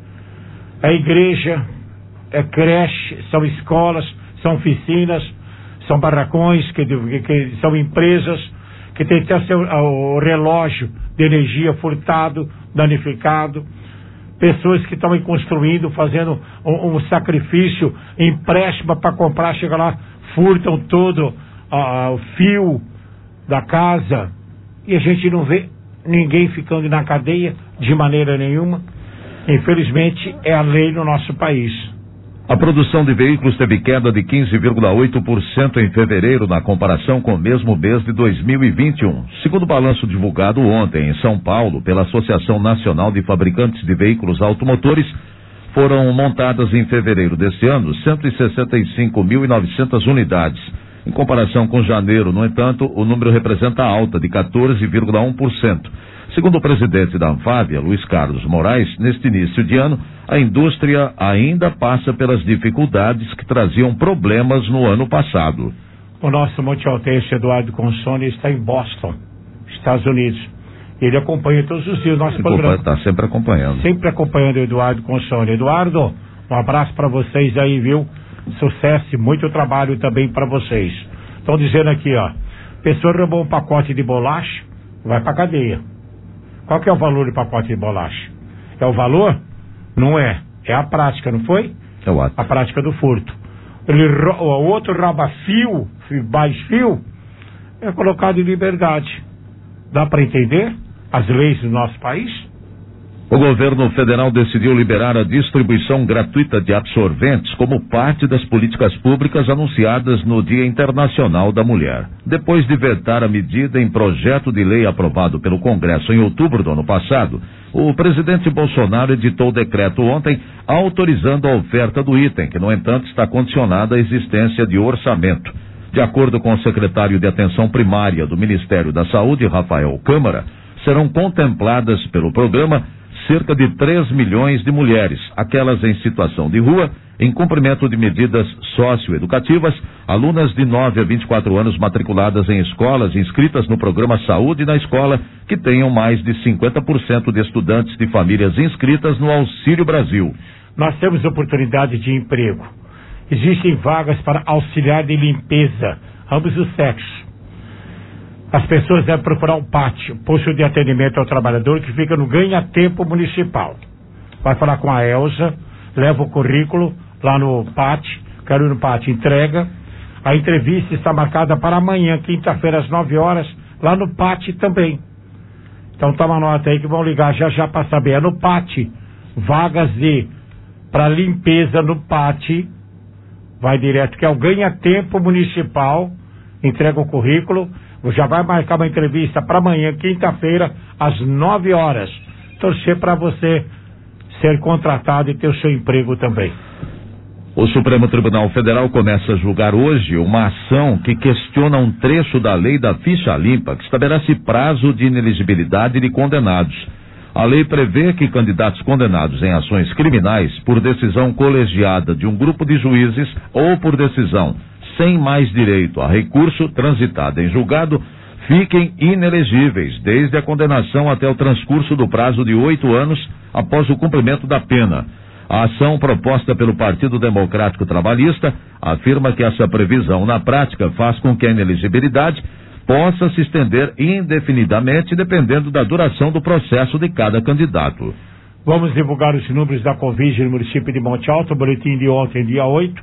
É igreja, é creche, são escolas, são oficinas, são barracões, que, que são empresas que tem até seu, o relógio de energia furtado, danificado. Pessoas que estão construindo, fazendo um, um sacrifício, empréstimo para comprar, chega lá, furtam todo uh, o fio da casa e a gente não vê ninguém ficando na cadeia de maneira nenhuma. Infelizmente, é a lei no nosso país. A produção de veículos teve queda de quinze vírgula oito por cento em fevereiro, na comparação com o mesmo mês de dois mil e vinte e um. Segundo o balanço divulgado ontem em São Paulo pela Associação Nacional de Fabricantes de Veículos Automotores, foram montadas em fevereiro deste ano cento e sessenta e cinco mil e novecentas unidades. Em comparação com janeiro, no entanto, o número representa alta de quatorze vírgula um por cento. Segundo o presidente da Anfávia, Luiz Carlos Moraes, neste início de ano, a indústria ainda passa pelas dificuldades que traziam problemas no ano passado. O nosso montealtense Eduardo Consone está em Boston, Estados Unidos. Ele acompanha todos os dias o nosso programa. Está sempre acompanhando. Sempre acompanhando o Eduardo Consone. Eduardo, um abraço para vocês aí, viu? Sucesso e muito trabalho também para vocês. Estão dizendo aqui, ó, pessoa roubou um pacote de bolacha, vai para cadeia. Qual que é o valor do pacote de bolacha? É o valor? Não é. É a prática, não foi? É o ato. A prática do furto. Ele, o outro rouba fio, mais fio, é colocado em liberdade. Dá para entender as leis do nosso país? O governo federal decidiu liberar a distribuição gratuita de absorventes como parte das políticas públicas anunciadas no Dia Internacional da Mulher. Depois de vetar a medida em projeto de lei aprovado pelo Congresso em outubro do ano passado, o presidente Bolsonaro editou o decreto ontem autorizando a oferta do item, que, no entanto, está condicionada à existência de orçamento. De acordo com o secretário de Atenção Primária do Ministério da Saúde, Rafael Câmara, serão contempladas pelo programa cerca de três milhões de mulheres, aquelas em situação de rua em cumprimento de medidas socioeducativas, alunas de nove a vinte e quatro anos matriculadas em escolas inscritas no programa Saúde na Escola, que tenham mais de cinquenta por cento de estudantes de famílias inscritas no Auxílio Brasil. Nós temos oportunidade de emprego. Existem vagas para auxiliar de limpeza, ambos os sexos. As pessoas devem procurar o pátio, posto de atendimento ao trabalhador, que fica no ganha-tempo municipal. Vai falar com a Elza, leva o currículo lá no pátio, quero ir no pátio, entrega. A entrevista está marcada para amanhã, quinta-feira, às nove horas, lá no pátio também. Então toma nota aí que vão ligar já já para saber. É no pátio, vagas de para limpeza no pátio, vai direto, que é o ganha-tempo municipal, entrega o currículo, já vai marcar uma entrevista para amanhã, quinta-feira, às nove horas. Torcer para você ser contratado e ter o seu emprego também. O Supremo Tribunal Federal começa a julgar hoje uma ação que questiona um trecho da lei da ficha limpa, que estabelece prazo de inelegibilidade de condenados. A lei prevê que candidatos condenados em ações criminais por decisão colegiada de um grupo de juízes ou por decisão sem mais direito a recurso transitada em julgado fiquem inelegíveis desde a condenação até o transcurso do prazo de oito anos após o cumprimento da pena. A ação proposta pelo Partido Democrático Trabalhista afirma que essa previsão na prática faz com que a inelegibilidade possa se estender indefinidamente dependendo da duração do processo de cada candidato. Vamos divulgar os números da Covid no município de Monte Alto, o boletim de ontem, dia oito.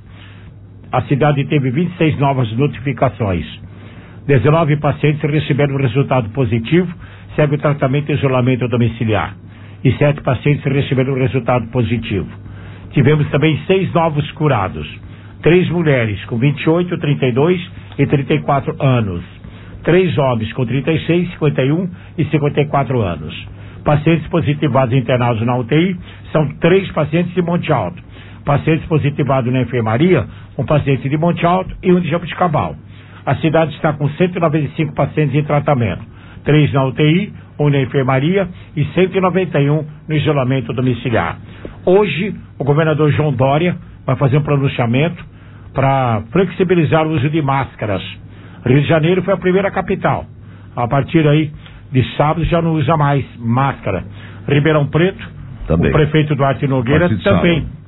A cidade teve vinte e seis novas notificações. dezenove pacientes receberam o resultado positivo, segue o tratamento e isolamento domiciliar. E sete pacientes receberam o resultado positivo. Tivemos também seis novos curados. Três mulheres com vinte e oito, trinta e dois e trinta e quatro anos. Três homens com trinta e seis, cinquenta e um e cinquenta e quatro anos. Pacientes positivados internados na U T I são três pacientes de Monte Alto. Pacientes positivados na enfermaria, um paciente de Monte Alto e um de Jabuticabal. A cidade está com cento e noventa e cinco pacientes em tratamento. Três na U T I, um na enfermaria e cento e noventa e um no isolamento domiciliar. Hoje, o governador João Dória vai fazer um pronunciamento para flexibilizar o uso de máscaras. Rio de Janeiro foi a primeira capital. A partir aí de sábado já não usa mais máscara. Ribeirão Preto, também. O prefeito Duarte Nogueira também. Sábado.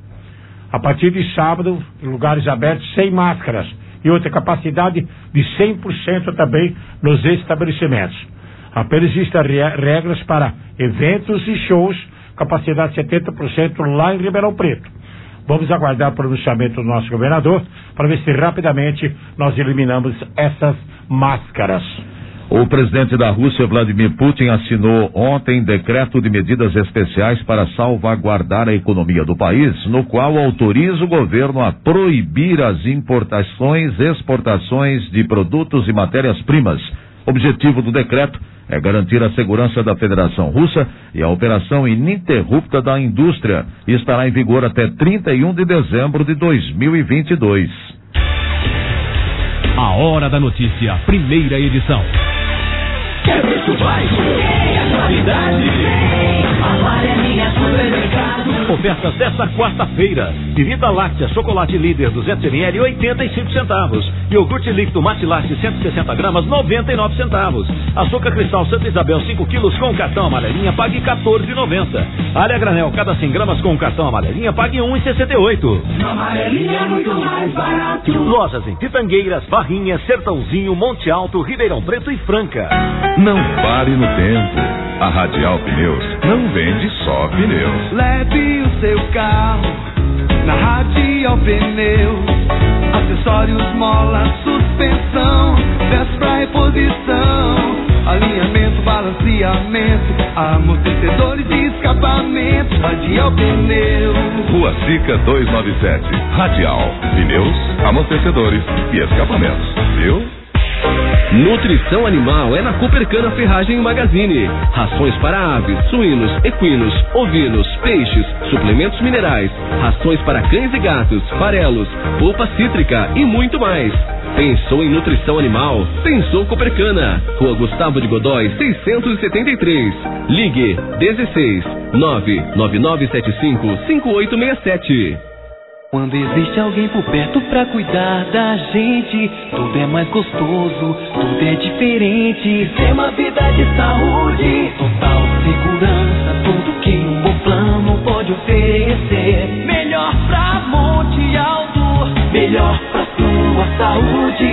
A partir de sábado, lugares abertos sem máscaras. E outra capacidade de cem por cento também nos estabelecimentos. Apenas existem regras para eventos e shows, capacidade de setenta por cento lá em Ribeirão Preto. Vamos aguardar o pronunciamento do nosso governador para ver se rapidamente nós eliminamos essas máscaras. O presidente da Rússia, Vladimir Putin, assinou ontem decreto de medidas especiais para salvaguardar a economia do país, no qual autoriza o governo a proibir as importações, exportações de produtos e matérias-primas. O objetivo do decreto é garantir a segurança da Federação Russa e a operação ininterrupta da indústria e estará em vigor até trinta e um de dezembro de dois mil e vinte e dois. A Hora da Notícia, primeira edição. Quer preço baixo? É qualidade. Amarelinha Supermercado. Ofertas desta quarta-feira. Bebida láctea chocolate líder duzentos mililitros, oitenta e cinco centavos. Iogurte líquido Matilaste cento e sessenta gramas, noventa e nove centavos. Açúcar cristal Santa Isabel cinco quilos com cartão amarelinha, pague quatorze e noventa. Alha granel cada cem gramas com cartão amarelinha, pague um e sessenta e oito. Amarelinha é muito mais barato. Lojas em Pitangueiras, Barrinha, Sertãozinho, Monte Alto, Ribeirão Preto e Franca. Não pare no tempo. A Radial Pneus não vende só pneus. Leve o seu carro na Radial Pneus. Acessórios, mola, suspensão, peças pra reposição, alinhamento, balanceamento, amortecedores e escapamento. Radial Pneus. Rua Sica duzentos e noventa e sete. Radial Pneus, amortecedores e escapamentos. Viu? Nutrição animal é na Copercana Ferragem Magazine. Rações para aves, suínos, equinos, ovinos, peixes, suplementos minerais, rações para cães e gatos, farelos, polpa cítrica e muito mais. Pensou em nutrição animal? Pensou Copercana. Rua Gustavo de Godói, seiscentos e setenta e três. Ligue dezesseis nove nove nove sete cinco cinco oito seis sete. Quando existe alguém por perto pra cuidar da gente, tudo é mais gostoso, tudo é diferente. Sistema Vida de Saúde, total segurança, tudo que um bom plano pode oferecer. Melhor pra Monte Alto, melhor pra sua saúde.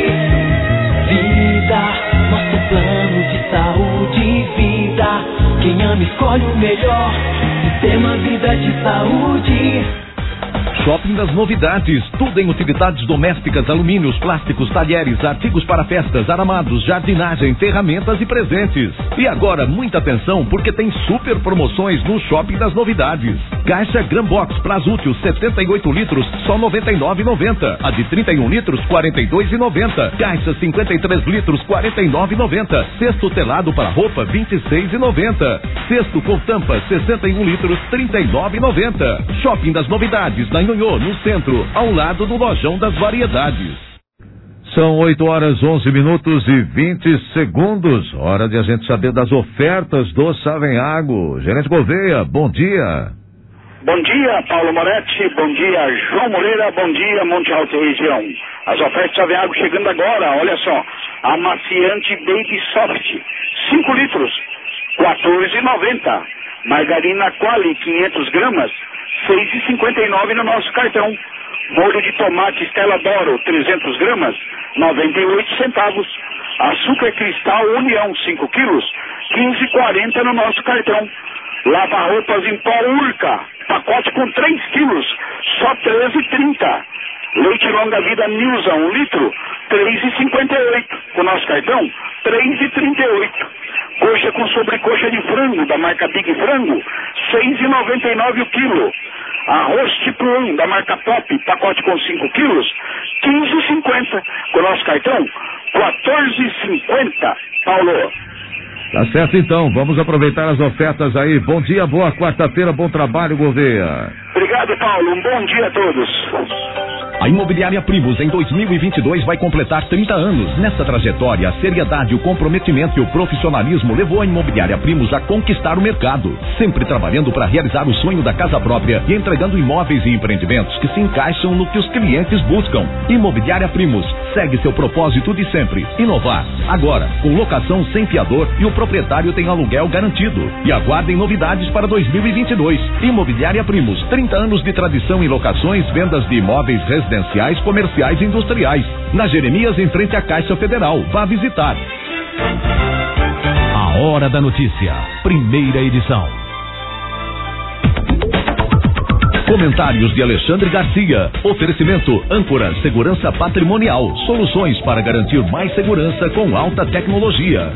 Vida, nosso plano de saúde e vida. Quem ama escolhe o melhor, Sistema Vida de Saúde. Shopping das Novidades, tudo em utilidades domésticas, alumínios, plásticos, talheres, artigos para festas, aramados, jardinagem, ferramentas e presentes. E agora, muita atenção, porque tem super promoções no Shopping das Novidades. Caixa Grambox Prazútil setenta e oito litros, só noventa e nove reais e noventa centavos. A de trinta e um litros, quarenta e dois reais e noventa centavos. Caixa cinquenta e três litros, quarenta e nove reais e noventa centavos. Cesto telado para roupa, vinte e seis reais e noventa centavos. Cesto com tampa, sessenta e um litros, trinta e nove reais e noventa centavos. Shopping das Novidades, na Nhonhô, no centro, ao lado do Lojão das Variedades. São oito horas, onze minutos e vinte segundos. Hora de a gente saber das ofertas do Savenhago. Gerente Gouveia, bom dia. Bom dia, Paulo Moretti. Bom dia, João Moreira. Bom dia, Monte Alto e região. As ofertas Savenhago chegando agora. Olha só, amaciante Baby Soft, cinco litros, quatorze reais e noventa centavos. Margarina Quali, quinhentas gramas, seis reais e cinquenta e nove centavos no nosso cartão. Molho de tomate Stella D'Oro, trezentas gramas, noventa e oito centavos. Açúcar cristal União, cinco quilos, quinze reais e quarenta centavos no nosso cartão. Lava-roupas em pó Urca, pacote com três quilos, só treze reais e trinta centavos. Leite longa vida Nilza, um litro, três reais e cinquenta e oito centavos. Com o nosso cartão, três reais e trinta e oito centavos. Coxa com sobrecoxa de frango, da marca Big Frango, seis reais e noventa e nove centavos o quilo. Arroz tipo um, da marca Pop, pacote com cinco quilos, quinze reais e cinquenta centavos. Com o nosso cartão, quatorze reais e cinquenta centavos. Paulo. Tá certo então, vamos aproveitar as ofertas aí. Bom dia, boa quarta-feira, bom trabalho, Gouveia. Obrigado, Paulo, um bom dia a todos. A Imobiliária Primos em dois mil e vinte e dois vai completar trinta anos. Nessa trajetória, a seriedade, o comprometimento e o profissionalismo levou a Imobiliária Primos a conquistar o mercado, sempre trabalhando para realizar o sonho da casa própria e entregando imóveis e empreendimentos que se encaixam no que os clientes buscam. Imobiliária Primos segue seu propósito de sempre, inovar. Agora, com locação sem fiador e o proprietário tem aluguel garantido. E aguardem novidades para dois mil e vinte e dois. Imobiliária Primos, trinta anos de tradição em locações, vendas de imóveis residenciais, comerciais e industriais. Na Jeremias, em frente à Caixa Federal. Vá visitar. A Hora da Notícia, primeira edição. Comentários de Alexandre Garcia. Oferecimento Âncora Segurança Patrimonial. Soluções para garantir mais segurança com alta tecnologia.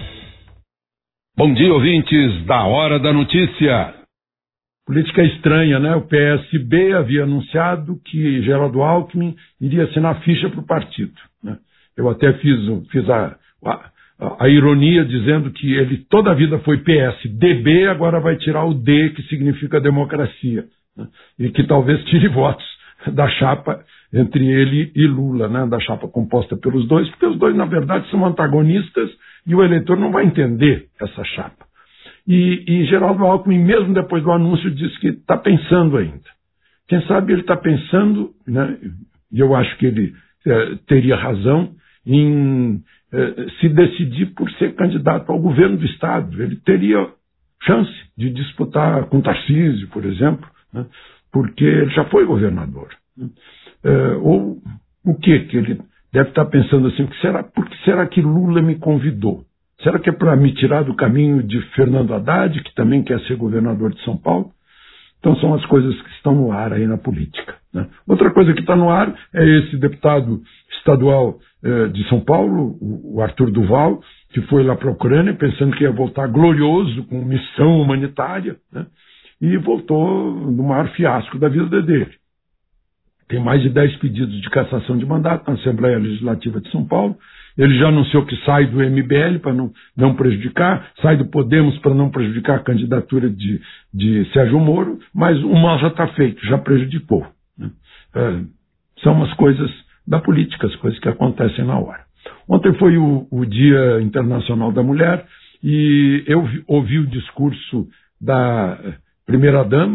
Bom dia, ouvintes da Hora da Notícia. Política estranha, né? O P S B havia anunciado que Geraldo Alckmin iria assinar ficha para o partido, né? Eu até fiz, fiz a, a, a ironia dizendo que ele toda a vida foi P S D B, agora vai tirar o D, que significa democracia, né? E que talvez tire votos da chapa entre ele e Lula, né? Da chapa composta pelos dois, porque os dois, na verdade, são antagonistas e o eleitor não vai entender essa chapa. E, e Geraldo Alckmin, mesmo depois do anúncio, disse que está pensando ainda. Quem sabe ele está pensando, né, e eu acho que ele eh, teria razão, em eh, se decidir por ser candidato ao governo do Estado. Ele teria chance de disputar com Tarcísio, por exemplo, né, porque ele já foi governador. Né. Eh, ou o que que ele deve estar pensando assim, que será, por que será que Lula me convidou? Será que é para me tirar do caminho de Fernando Haddad, que também quer ser governador de São Paulo? Então são as coisas que estão no ar aí na política, né? Outra coisa que está no ar é esse deputado estadual eh, de São Paulo, o, o Arthur Duval, que foi lá para a Ucrânia pensando que ia voltar glorioso com missão humanitária, né? E voltou no maior fiasco da vida dele. Tem mais de dez pedidos de cassação de mandato na Assembleia Legislativa de São Paulo. Ele já anunciou que sai do M B L para não, não prejudicar, sai do Podemos para não prejudicar a candidatura de, de Sérgio Moro, mas o mal já está feito, já prejudicou, né? É, são umas coisas da política, as coisas que acontecem na hora. Ontem foi o, o Dia Internacional da Mulher e eu vi, ouvi o discurso da primeira-dama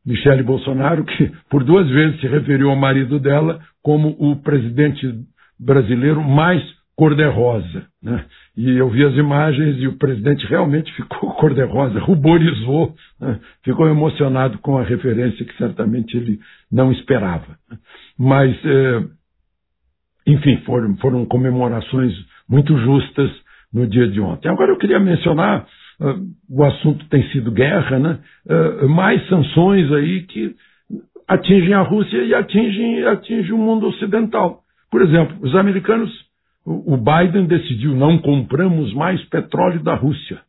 Michele Bolsonaro, que por duas vezes se referiu ao marido dela como o presidente brasileiro mais cor-de-rosa, né? E eu vi as imagens e o presidente realmente ficou cor-de-rosa, ruborizou, né? Ficou emocionado com a referência que certamente ele não esperava. Mas, eh, enfim, foram, foram comemorações muito justas no dia de ontem. Agora eu queria mencionar, uh, o assunto tem sido guerra, né? Uh, mais sanções aí que atingem a Rússia e atingem, atingem o mundo ocidental. Por exemplo, os americanos, o, o Biden decidiu, não compramos mais petróleo da Rússia.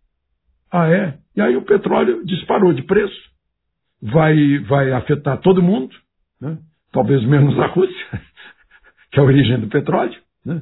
Ah, é? E aí o petróleo disparou de preço. Vai, vai afetar todo mundo, né? Talvez menos a Rússia, que é a origem do petróleo, né?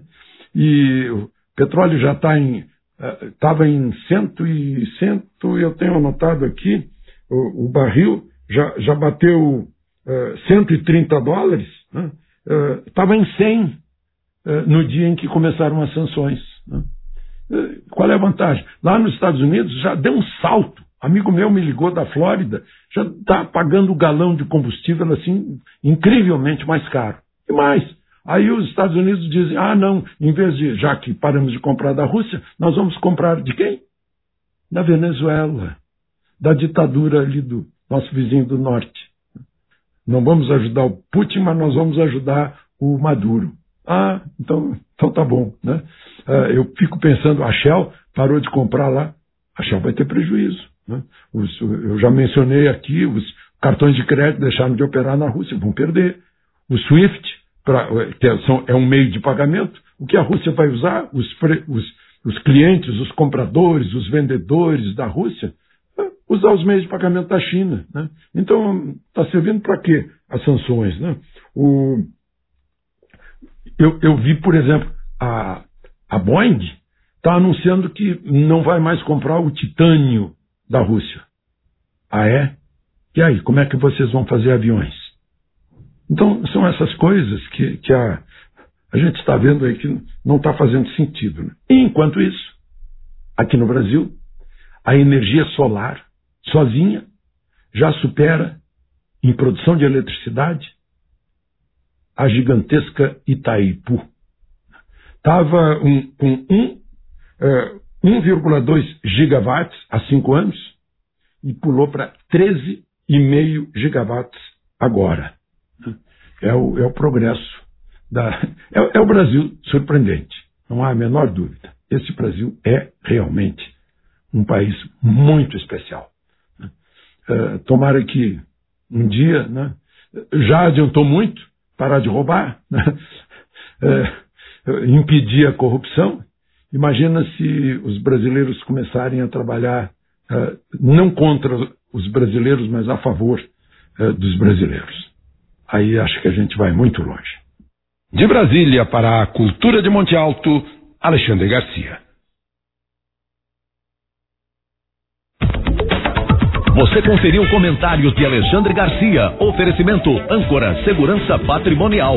E o petróleo já está em... Estava em cento e cento, eu tenho anotado aqui, o, o barril já, já bateu uh, cento e trinta dólares, né? Estava uh, em cem uh, no dia em que começaram as sanções, né? Uh, qual é a vantagem? Lá nos Estados Unidos já deu um salto. Amigo meu me ligou da Flórida, já está pagando o galão de combustível assim, incrivelmente mais caro. E mais, aí os Estados Unidos dizem, ah não, em vez de, já que paramos de comprar da Rússia, nós vamos comprar de quem? Da Venezuela, da ditadura ali do nosso vizinho do norte. Não vamos ajudar o Putin, mas nós vamos ajudar o Maduro. Ah, então, então tá bom, né? Uh, eu fico pensando, a Shell parou de comprar lá, a Shell vai ter prejuízo, né? Os, eu já mencionei aqui, os cartões de crédito deixaram de operar na Rússia, vão perder. O SWIFT, pra, que é, são, é um meio de pagamento, o que a Rússia vai usar? Os, os, os clientes, os compradores, os vendedores da Rússia, usar os meios de pagamento da China, né? Então, está servindo para quê? As sanções, né? O, eu, eu vi, por exemplo, a, a Boeing está anunciando que não vai mais comprar o titânio da Rússia. Ah, é? E aí, como é que vocês vão fazer aviões? Então, são essas coisas que, que a, a gente está vendo aí que não está fazendo sentido, né? E, enquanto isso, aqui no Brasil, a energia solar sozinha já supera em produção de eletricidade a gigantesca Itaipu. Estava um, com um, uh, um vírgula dois gigawatts há cinco anos e pulou para treze vírgula cinco gigawatts agora. É o, é o progresso. Da, é, é o Brasil surpreendente, não há a menor dúvida. Esse Brasil é realmente um país muito especial. Uh, tomara que um dia, né, já adiantou muito parar de roubar, né, uh, impedir a corrupção. Imagina se os brasileiros começarem a trabalhar uh, não contra os brasileiros, mas a favor uh, dos brasileiros. Aí acho que a gente vai muito longe. De Brasília para a Cultura de Monte Alto, Alexandre Garcia. Você conferiu comentários de Alexandre Garcia. Oferecimento Âncora Segurança Patrimonial.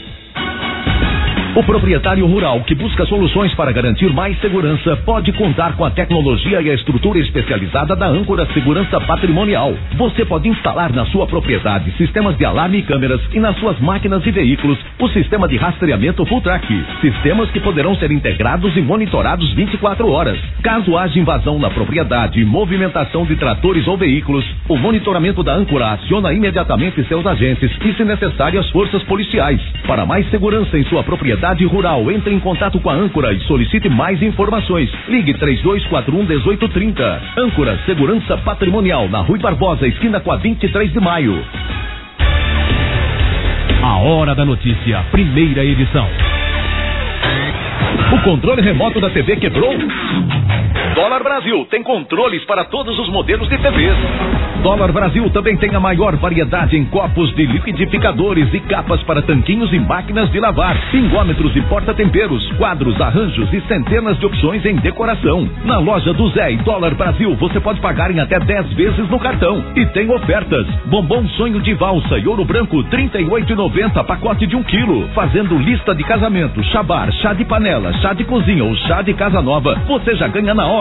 O proprietário rural que busca soluções para garantir mais segurança pode contar com a tecnologia e a estrutura especializada da Âncora Segurança Patrimonial. Você pode instalar na sua propriedade sistemas de alarme e câmeras e nas suas máquinas e veículos o sistema de rastreamento Full Track. Sistemas que poderão ser integrados e monitorados vinte e quatro horas. Caso haja invasão na propriedade e movimentação de tratores ou veículos, o monitoramento da Âncora aciona imediatamente seus agentes e, se necessário, as forças policiais. Para mais segurança em sua propriedade rural, entre em contato com a Âncora e solicite mais informações. Ligue três dois quatro um, um oito três zero. Âncora Segurança Patrimonial, na Rui Barbosa, esquina com a vinte e três de maio. A Hora da Notícia, primeira edição. O controle remoto da T V quebrou? Dólar Brasil tem controles para todos os modelos de T Vs. Dólar Brasil também tem a maior variedade em copos de liquidificadores e capas para tanquinhos e máquinas de lavar, pingômetros e porta-temperos, quadros, arranjos e centenas de opções em decoração. Na loja do Zé e Dólar Brasil você pode pagar em até dez vezes no cartão. E tem ofertas: bombom sonho de valsa e ouro branco trinta e oito reais e noventa centavos, pacote de um quilo. Fazendo lista de casamento, chabar, chá de panela, chá de cozinha ou chá de casa nova, você já ganha na hora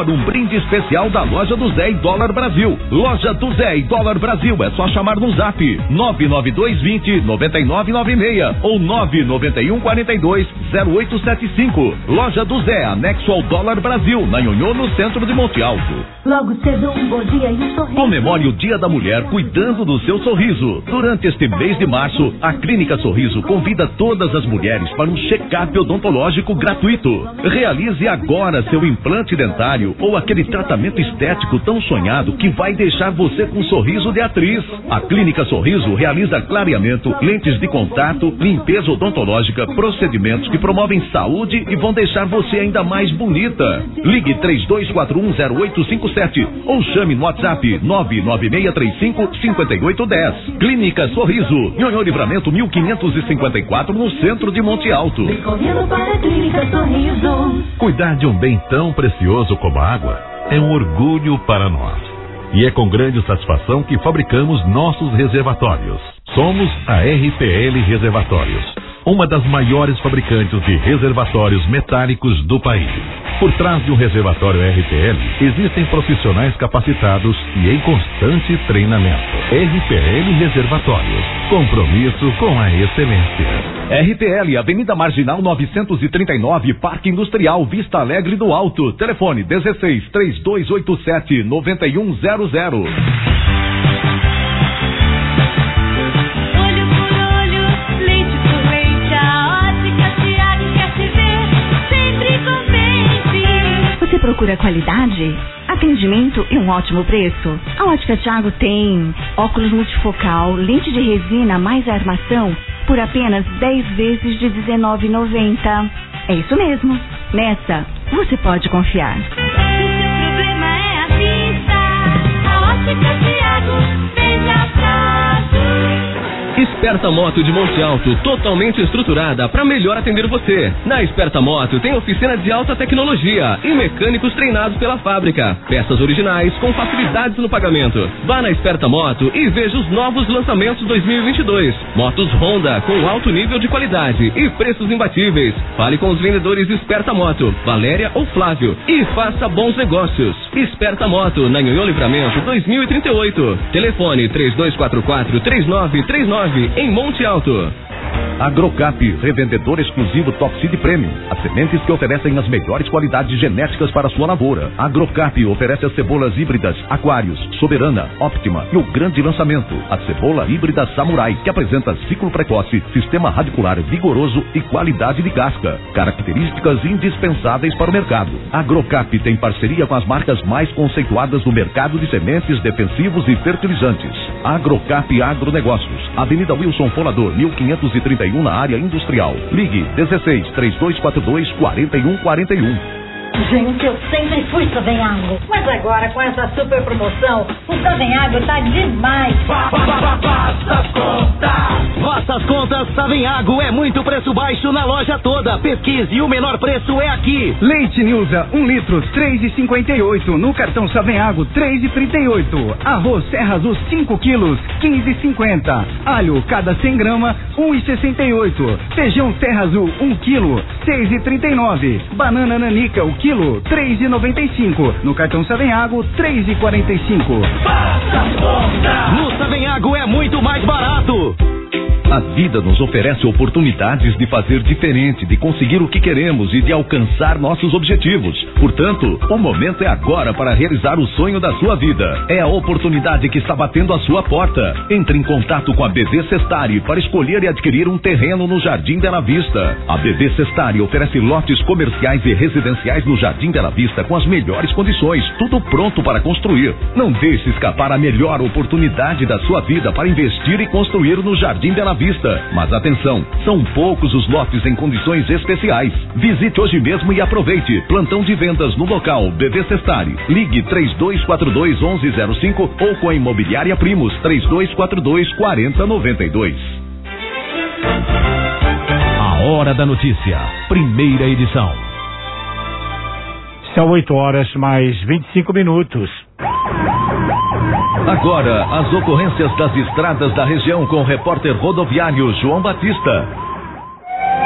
um brinde especial da Loja do Zé e Dólar Brasil. Loja do Zé e Dólar Brasil, é só chamar no zap nove nove dois dois zero, nove nove nove seis ou nove nove um quatro dois zero oito sete cinco. Loja do Zé, anexo ao Dólar Brasil, na Nhonhô, no centro de Monte Alto. Logo cedo um bom dia e um sorriso. Comemore o Dia da Mulher cuidando do seu sorriso. Durante este mês de março, a Clínica Sorriso convida todas as mulheres para um check-up odontológico gratuito. Realize agora seu implante dentário ou aquele tratamento estético tão sonhado que vai deixar você com um sorriso de atriz. A Clínica Sorriso realiza clareamento, lentes de contato, limpeza odontológica, procedimentos que promovem saúde e vão deixar você ainda mais bonita. Ligue três dois quatro um zero oito cinco sete ou chame no WhatsApp nove nove seis três cinco cinco oito um zero. Clínica Sorriso, Nhonhô Livramento mil quinhentos e cinquenta e quatro, no centro de Monte Alto. Para a Clínica Sorriso. Cuidar de um bem tão precioso como a água é um orgulho para nós. E é com grande satisfação que fabricamos nossos reservatórios. Somos a R P L Reservatórios, uma das maiores fabricantes de reservatórios metálicos do país. Por trás de um reservatório R P L, existem profissionais capacitados e em constante treinamento. R P L Reservatórios, compromisso com a excelência. R P L, Avenida Marginal novecentos e trinta e nove, Parque Industrial, Vista Alegre do Alto. Telefone dezesseis, três dois oito sete, nove um zero zero. Você procura qualidade, atendimento e um ótimo preço? A Ótica Thiago tem óculos multifocal, lente de resina mais armação por apenas dez vezes de dezenove reais e noventa centavos. É isso mesmo. Nessa, você pode confiar. Se seu problema é a vista, a Ótica Thiago vem atrás. Esperta Moto de Monte Alto, totalmente estruturada para melhor atender você. Na Esperta Moto tem oficina de alta tecnologia e mecânicos treinados pela fábrica. Peças originais com facilidades no pagamento. Vá na Esperta Moto e veja os novos lançamentos dois mil e vinte e dois. Motos Honda com alto nível de qualidade e preços imbatíveis. Fale com os vendedores Esperta Moto, Valéria ou Flávio, e faça bons negócios. Esperta Moto, na Nhonhô Livramento dois mil e trinta e oito. Telefone três dois quatro quatro, três nove três nove em Monte Alto. Agrocap, revendedor exclusivo Top Seed Premium. As sementes que oferecem as melhores qualidades genéticas para a sua lavoura. Agrocap oferece as cebolas híbridas Aquários, Soberana, Optima e o grande lançamento, a cebola híbrida Samurai, que apresenta ciclo precoce, sistema radicular vigoroso e qualidade de casca. Características indispensáveis para o mercado. Agrocap tem parceria com as marcas mais conceituadas no mercado de sementes, defensivos e fertilizantes. Agrocap Agronegócios, Avenida Wilson Folador, mil quinhentos e trinta e um, na área industrial. Ligue dezesseis, três dois quatro dois, quatro um quatro um. Gente, eu sempre fui Savenhago, mas agora com essa super promoção, o Savenhago tá demais. Faça as contas! Faça as contas, Savenhago é muito preço baixo na loja toda. Pesquise e o menor preço é aqui. Leite Nilza, um litro, três e cinquenta e oito. No cartão Savenhago, três e trinta e oito. Arroz Serra Azul, cinco quilos, quinze e cinquenta. Alho, cada cem gramas, um e sessenta e oito. Feijão Terra Azul, um quilo, seis e trinta e nove. Banana Nanica, o quilo, três e noventa e cinco. No cartão Savenhago, três e quarenta e cinco. Faça as contas! No Savenhago é muito mais barato. A vida nos oferece oportunidades de fazer diferente, de conseguir o que queremos e de alcançar nossos objetivos. Portanto, o momento é agora para realizar o sonho da sua vida. É a oportunidade que está batendo a sua porta. Entre em contato com a B V Sestari para escolher e adquirir um terreno no Jardim Bela Vista. A B V Sestari oferece lotes comerciais e residenciais no Jardim Bela Vista com as melhores condições, tudo pronto para construir. Não deixe escapar a melhor oportunidade da sua vida para investir e construir no Jardim Bela Vista. Mas atenção, são poucos os lotes em condições especiais. Visite hoje mesmo e aproveite. Plantão de vendas no local B V Sestari. Ligue três dois quatro dois, onze zero cinco ou com a Imobiliária Primos três dois quatro dois, quatro zero nove dois. A Hora da Notícia, primeira edição. São oito horas mais vinte e cinco minutos. Agora, as ocorrências das estradas da região com o repórter rodoviário João Batista.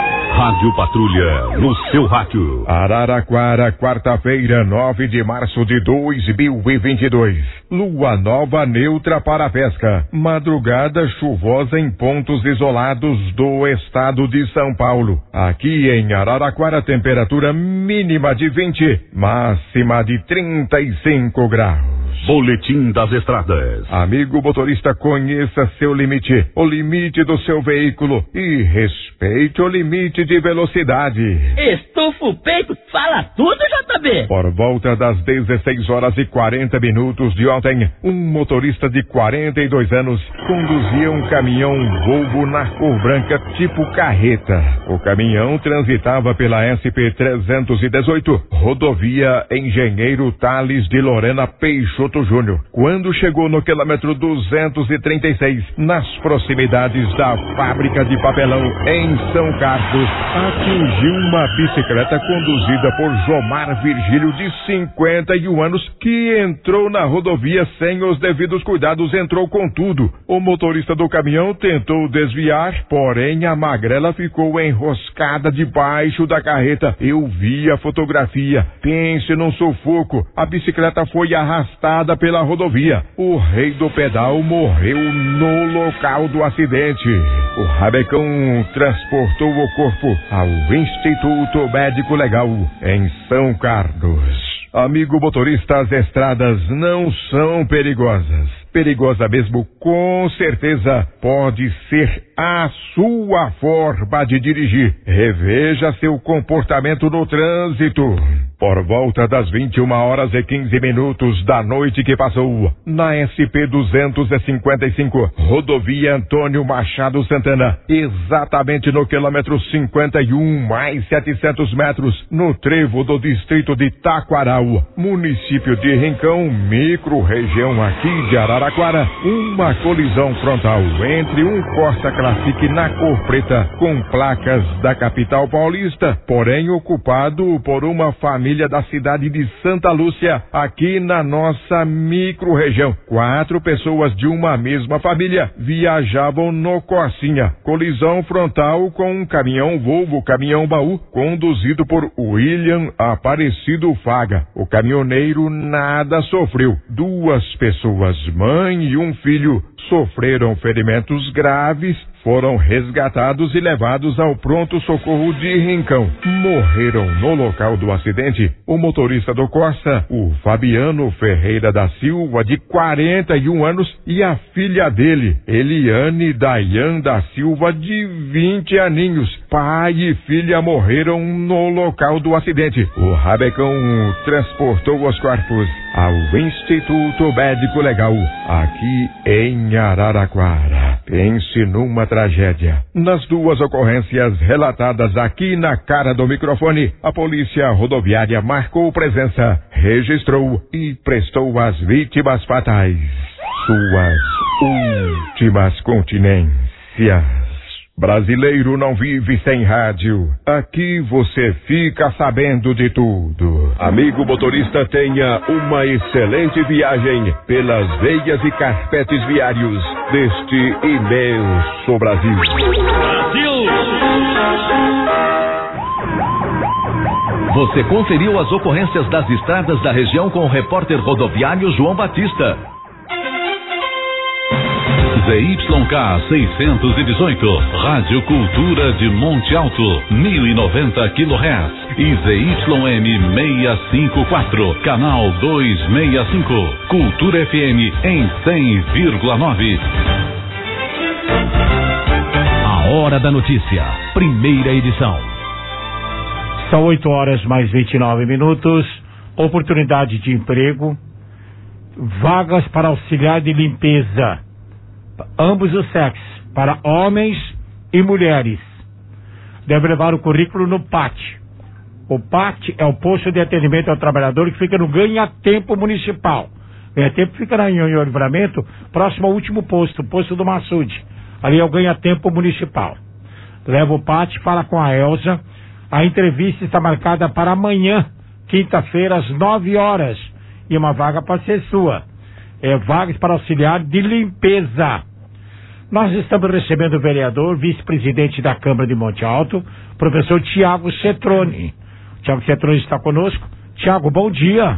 Rádio Patrulha, no seu rádio. Araraquara, quarta-feira, nove de março de dois mil e vinte e dois. Lua nova neutra para a pesca. Madrugada chuvosa em pontos isolados do estado de São Paulo. Aqui em Araraquara, temperatura mínima de vinte, máxima de trinta e cinco graus. Boletim das estradas. Amigo motorista, conheça seu limite, o limite do seu veículo e respeite o limite de velocidade. Estufa o peito, fala tudo, J B. Por volta das dezesseis horas e quarenta minutos de ontem, um motorista de quarenta e dois anos conduzia um caminhão Volvo na cor branca tipo carreta. O caminhão transitava pela S P trezentos e dezoito, rodovia Engenheiro Tales de Lorena Peixoto Júnior. Quando chegou no quilômetro duzentos e trinta e seis, nas proximidades da fábrica de papelão em São Carlos, atingiu uma bicicleta conduzida por Jomar Virgílio, de cinquenta e um anos, que entrou na rodovia sem os devidos cuidados, entrou com tudo. O motorista do caminhão tentou desviar, porém a magrela ficou enroscada debaixo da carreta. Eu vi a fotografia. Pense num sufoco. A bicicleta foi arrastada pela rodovia. O rei do pedal morreu no local do acidente. O Rabecão transportou o corpo ao Instituto Médico Legal em São Carlos. Amigo motorista, as estradas não são perigosas. Perigosa mesmo, com certeza, pode ser a sua forma de dirigir. Reveja seu comportamento no trânsito. Por volta das vinte e uma horas e quinze minutos da noite que passou, na S P duzentos e cinquenta e cinco, rodovia Antônio Machado Santana, exatamente no quilômetro cinquenta e um, mais setecentos metros, no trevo do distrito de Taquaral, município de Rincão, micro-região aqui de Araraquara, uma colisão frontal entre um Corsa Classic na cor preta com placas da capital paulista, porém ocupado por uma família da cidade de Santa Lúcia, aqui na nossa micro-região. Quatro pessoas de uma mesma família viajavam no Corsinha. Colisão frontal com um caminhão Volvo, caminhão baú, conduzido por William Aparecido Faga. O caminhoneiro nada sofreu. Duas pessoas, mãe e um filho, sofreram ferimentos graves, foram resgatados e levados ao pronto-socorro de Rincão. Morreram no local do acidente o motorista do Corsa, o Fabiano Ferreira da Silva, de quarenta e um anos, e a filha dele, Eliane Dayan da Silva, de vinte aninhos. Pai e filha morreram no local do acidente. O Rabecão transportou os corpos ao Instituto Médico Legal, aqui em Araraquara. Pense numa tragédia. Nas duas ocorrências relatadas aqui na cara do microfone, a polícia rodoviária marcou presença, registrou e prestou às vítimas fatais suas últimas continências. Brasileiro não vive sem rádio. Aqui você fica sabendo de tudo. Amigo motorista, tenha uma excelente viagem pelas veias e carpetes viários deste imenso Brasil. Brasil! Você conferiu as ocorrências das estradas da região com o repórter rodoviário João Batista. Z Y K seiscentos e dezoito, Rádio Cultura de Monte Alto, mil e noventa quilohertz, e Z Y M seiscentos e cinquenta e quatro, canal duzentos e sessenta e cinco, Cultura F M em cem vírgula nove. A Hora da Notícia, primeira edição. São oito horas mais vinte e nove minutos. Oportunidade de emprego, vagas para auxiliar de limpeza, ambos os sexos, para homens e mulheres. Deve levar o currículo no P A T. O P A T é o posto de atendimento ao trabalhador que fica no Ganha-Tempo Municipal. Ganha-Tempo fica na Anhonho Livramento, próximo ao último posto, o posto do Massude. Ali é o Ganha-Tempo Municipal. Leva o P A T, fala com a Elza. A entrevista está marcada para amanhã, quinta-feira, às nove horas. E uma vaga pode ser sua. É vagas para auxiliar de limpeza. Nós estamos recebendo o vereador, vice-presidente da Câmara de Monte Alto, professor Tiago Cetroni. Tiago Cetroni está conosco. Tiago, bom dia.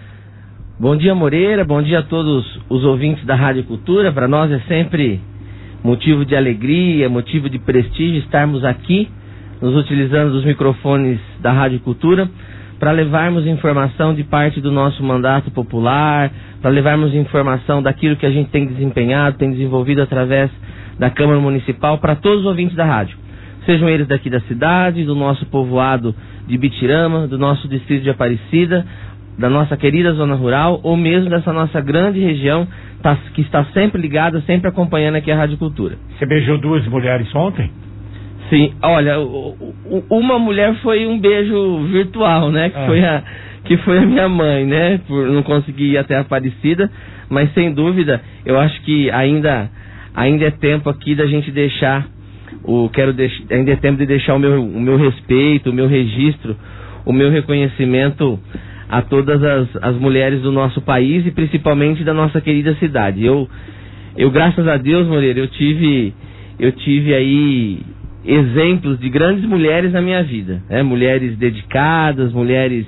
Bom dia, Moreira, bom dia a todos os ouvintes da Rádio Cultura. Para nós é sempre motivo de alegria, motivo de prestígio estarmos aqui, nos utilizando dos microfones da Rádio Cultura, para levarmos informação de parte do nosso mandato popular, para levarmos informação daquilo que a gente tem desempenhado, tem desenvolvido através da Câmara Municipal para todos os ouvintes da rádio. Sejam eles daqui da cidade, do nosso povoado de Bitirama, do nosso distrito de Aparecida, da nossa querida zona rural, ou mesmo dessa nossa grande região tá, que está sempre ligada, sempre acompanhando aqui a Rádio Cultura. Você beijou duas mulheres ontem? Sim, olha, o, o, uma mulher foi um beijo virtual, né? Que, ah. foi a, que foi a minha mãe, né? Por não conseguir ir até a Aparecida, mas sem dúvida, eu acho que ainda, ainda é tempo aqui da gente deixar, o, quero deix, ainda é tempo de deixar o meu, o meu respeito, o meu registro, o meu reconhecimento a todas as, as mulheres do nosso país e principalmente da nossa querida cidade. Eu, eu graças a Deus, Moreira, eu tive, eu tive aí exemplos de grandes mulheres na minha vida, né? Mulheres dedicadas, mulheres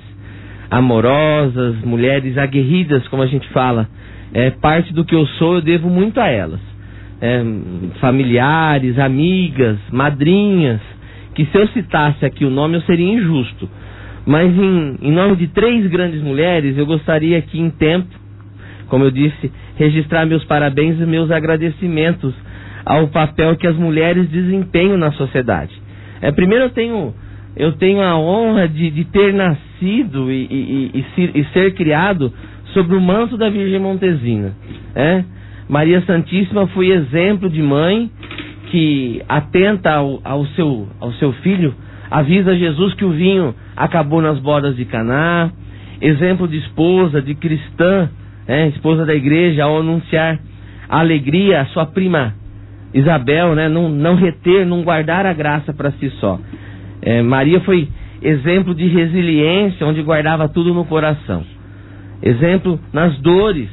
amorosas, mulheres aguerridas, como a gente fala. É, parte do que eu sou eu devo muito a elas. É, familiares, amigas, madrinhas, que se eu citasse aqui o nome eu seria injusto. Mas em, em nome de três grandes mulheres, eu gostaria aqui em tempo, como eu disse, registrar meus parabéns e meus agradecimentos ao papel que as mulheres desempenham na sociedade. É, primeiro eu tenho, eu tenho a honra de, de ter nascido e, e, e, e, e ser criado sob o manto da Virgem Montezina. É? Maria Santíssima foi exemplo de mãe que atenta ao, ao, seu, ao seu filho, avisa Jesus que o vinho acabou nas bodas de Caná, exemplo de esposa, de cristã, é, esposa da igreja, ao anunciar a alegria à sua prima Isabel, né, não, não reter, não guardar a graça para si só. É, Maria foi exemplo de resiliência, onde guardava tudo no coração. Exemplo nas dores,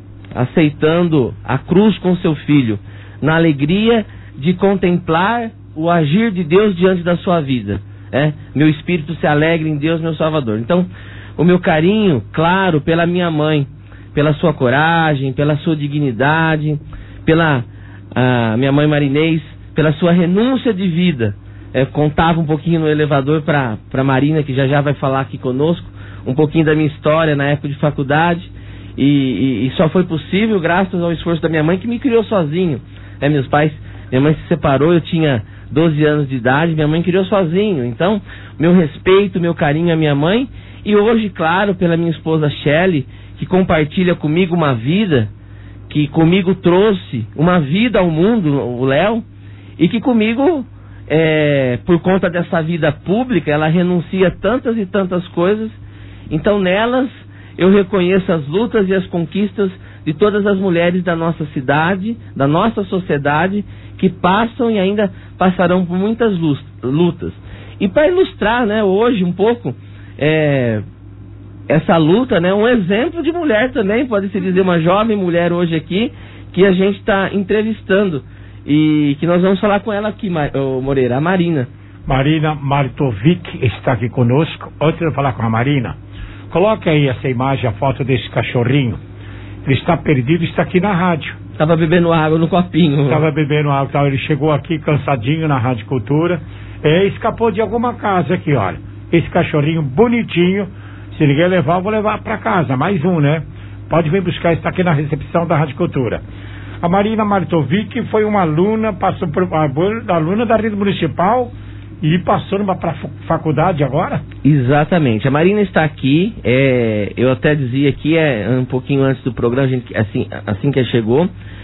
aceitando a cruz com seu filho, na alegria de contemplar o agir de Deus diante da sua vida. É, meu espírito se alegra em Deus, meu Salvador. Então, o meu carinho, claro, pela minha mãe, pela sua coragem, pela sua dignidade, pela a minha mãe Marinês, pela sua renúncia de vida. É, contava um pouquinho no elevador para para Marina, que já já vai falar aqui conosco, um pouquinho da minha história na época de faculdade, e, e, e só foi possível graças ao esforço da minha mãe, que me criou sozinho. É, meus pais, minha mãe se separou, eu tinha doze anos de idade, minha mãe criou sozinho. Então, meu respeito, meu carinho à minha mãe, e hoje, claro, pela minha esposa Shelley, que compartilha comigo uma vida, que comigo trouxe uma vida ao mundo, o Léo, e que comigo, é, por conta dessa vida pública, ela renuncia a tantas e tantas coisas. Então, nelas, eu reconheço as lutas e as conquistas de todas as mulheres da nossa cidade, da nossa sociedade, que passam e ainda passarão por muitas lutas. E para ilustrar, né, hoje um pouco é, essa luta, né, um exemplo de mulher também, pode-se dizer, uma jovem mulher hoje aqui, que a gente está entrevistando e que nós vamos falar com ela aqui, Moreira, a Marina. Marina Martovic está aqui conosco. Antes de eu falar com a Marina, coloque aí essa imagem, a foto desse cachorrinho. Ele está perdido, está aqui na rádio. Estava bebendo água no copinho. Estava bebendo água, então ele chegou aqui cansadinho na Rádio Cultura, é, escapou de alguma casa aqui, olha. Esse cachorrinho bonitinho, se ele quer levar, eu vou levar para casa, mais um, né? Pode vir buscar, está aqui na recepção da Rádio Cultura. A Marina Martovic foi uma aluna, passou por uma aluna da rede municipal e passou numa pra faculdade agora? Exatamente, a Marina está aqui, é, eu até dizia aqui, é, um pouquinho antes do programa, a gente, assim, assim que ela chegou,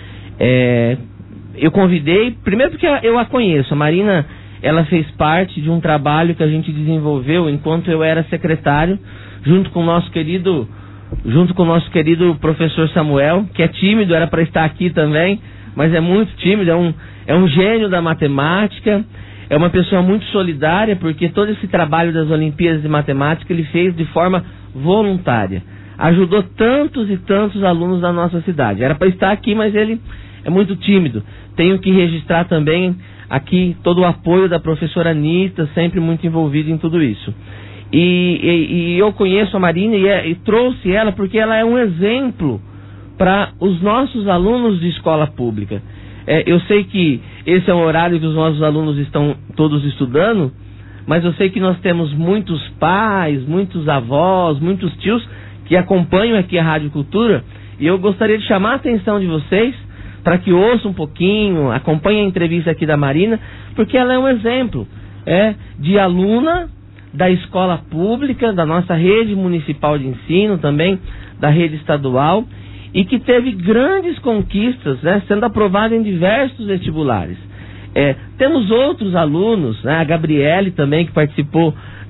é, eu convidei, primeiro porque eu a conheço, a Marina, ela fez parte de um trabalho que a gente desenvolveu enquanto eu era secretário, junto com o nosso querido, junto com o nosso querido professor Samuel, que é tímido, era para estar aqui também, mas é muito tímido, é um, é um gênio da matemática. É uma pessoa muito solidária, porque todo esse trabalho das Olimpíadas de Matemática ele fez de forma voluntária. Ajudou tantos e tantos alunos da nossa cidade. Era para estar aqui, mas ele é muito tímido. Tenho que registrar também aqui todo o apoio da professora Anitta, sempre muito envolvida em tudo isso. E, e, e eu conheço a Marina e, é, e trouxe ela porque ela é um exemplo para os nossos alunos de escola pública. É, eu sei que esse é um horário que os nossos alunos estão todos estudando, mas eu sei que nós temos muitos pais, muitos avós, muitos tios que acompanham aqui a Rádio Cultura, e eu gostaria de chamar a atenção de vocês para que ouçam um pouquinho, acompanhem a entrevista aqui da Marina, porque ela é um exemplo é, de aluna da escola pública, da nossa rede municipal de ensino também, da rede estadual, e que teve grandes conquistas, né, sendo aprovada em diversos vestibulares. É, temos outros alunos, né, a Gabriele também, que participou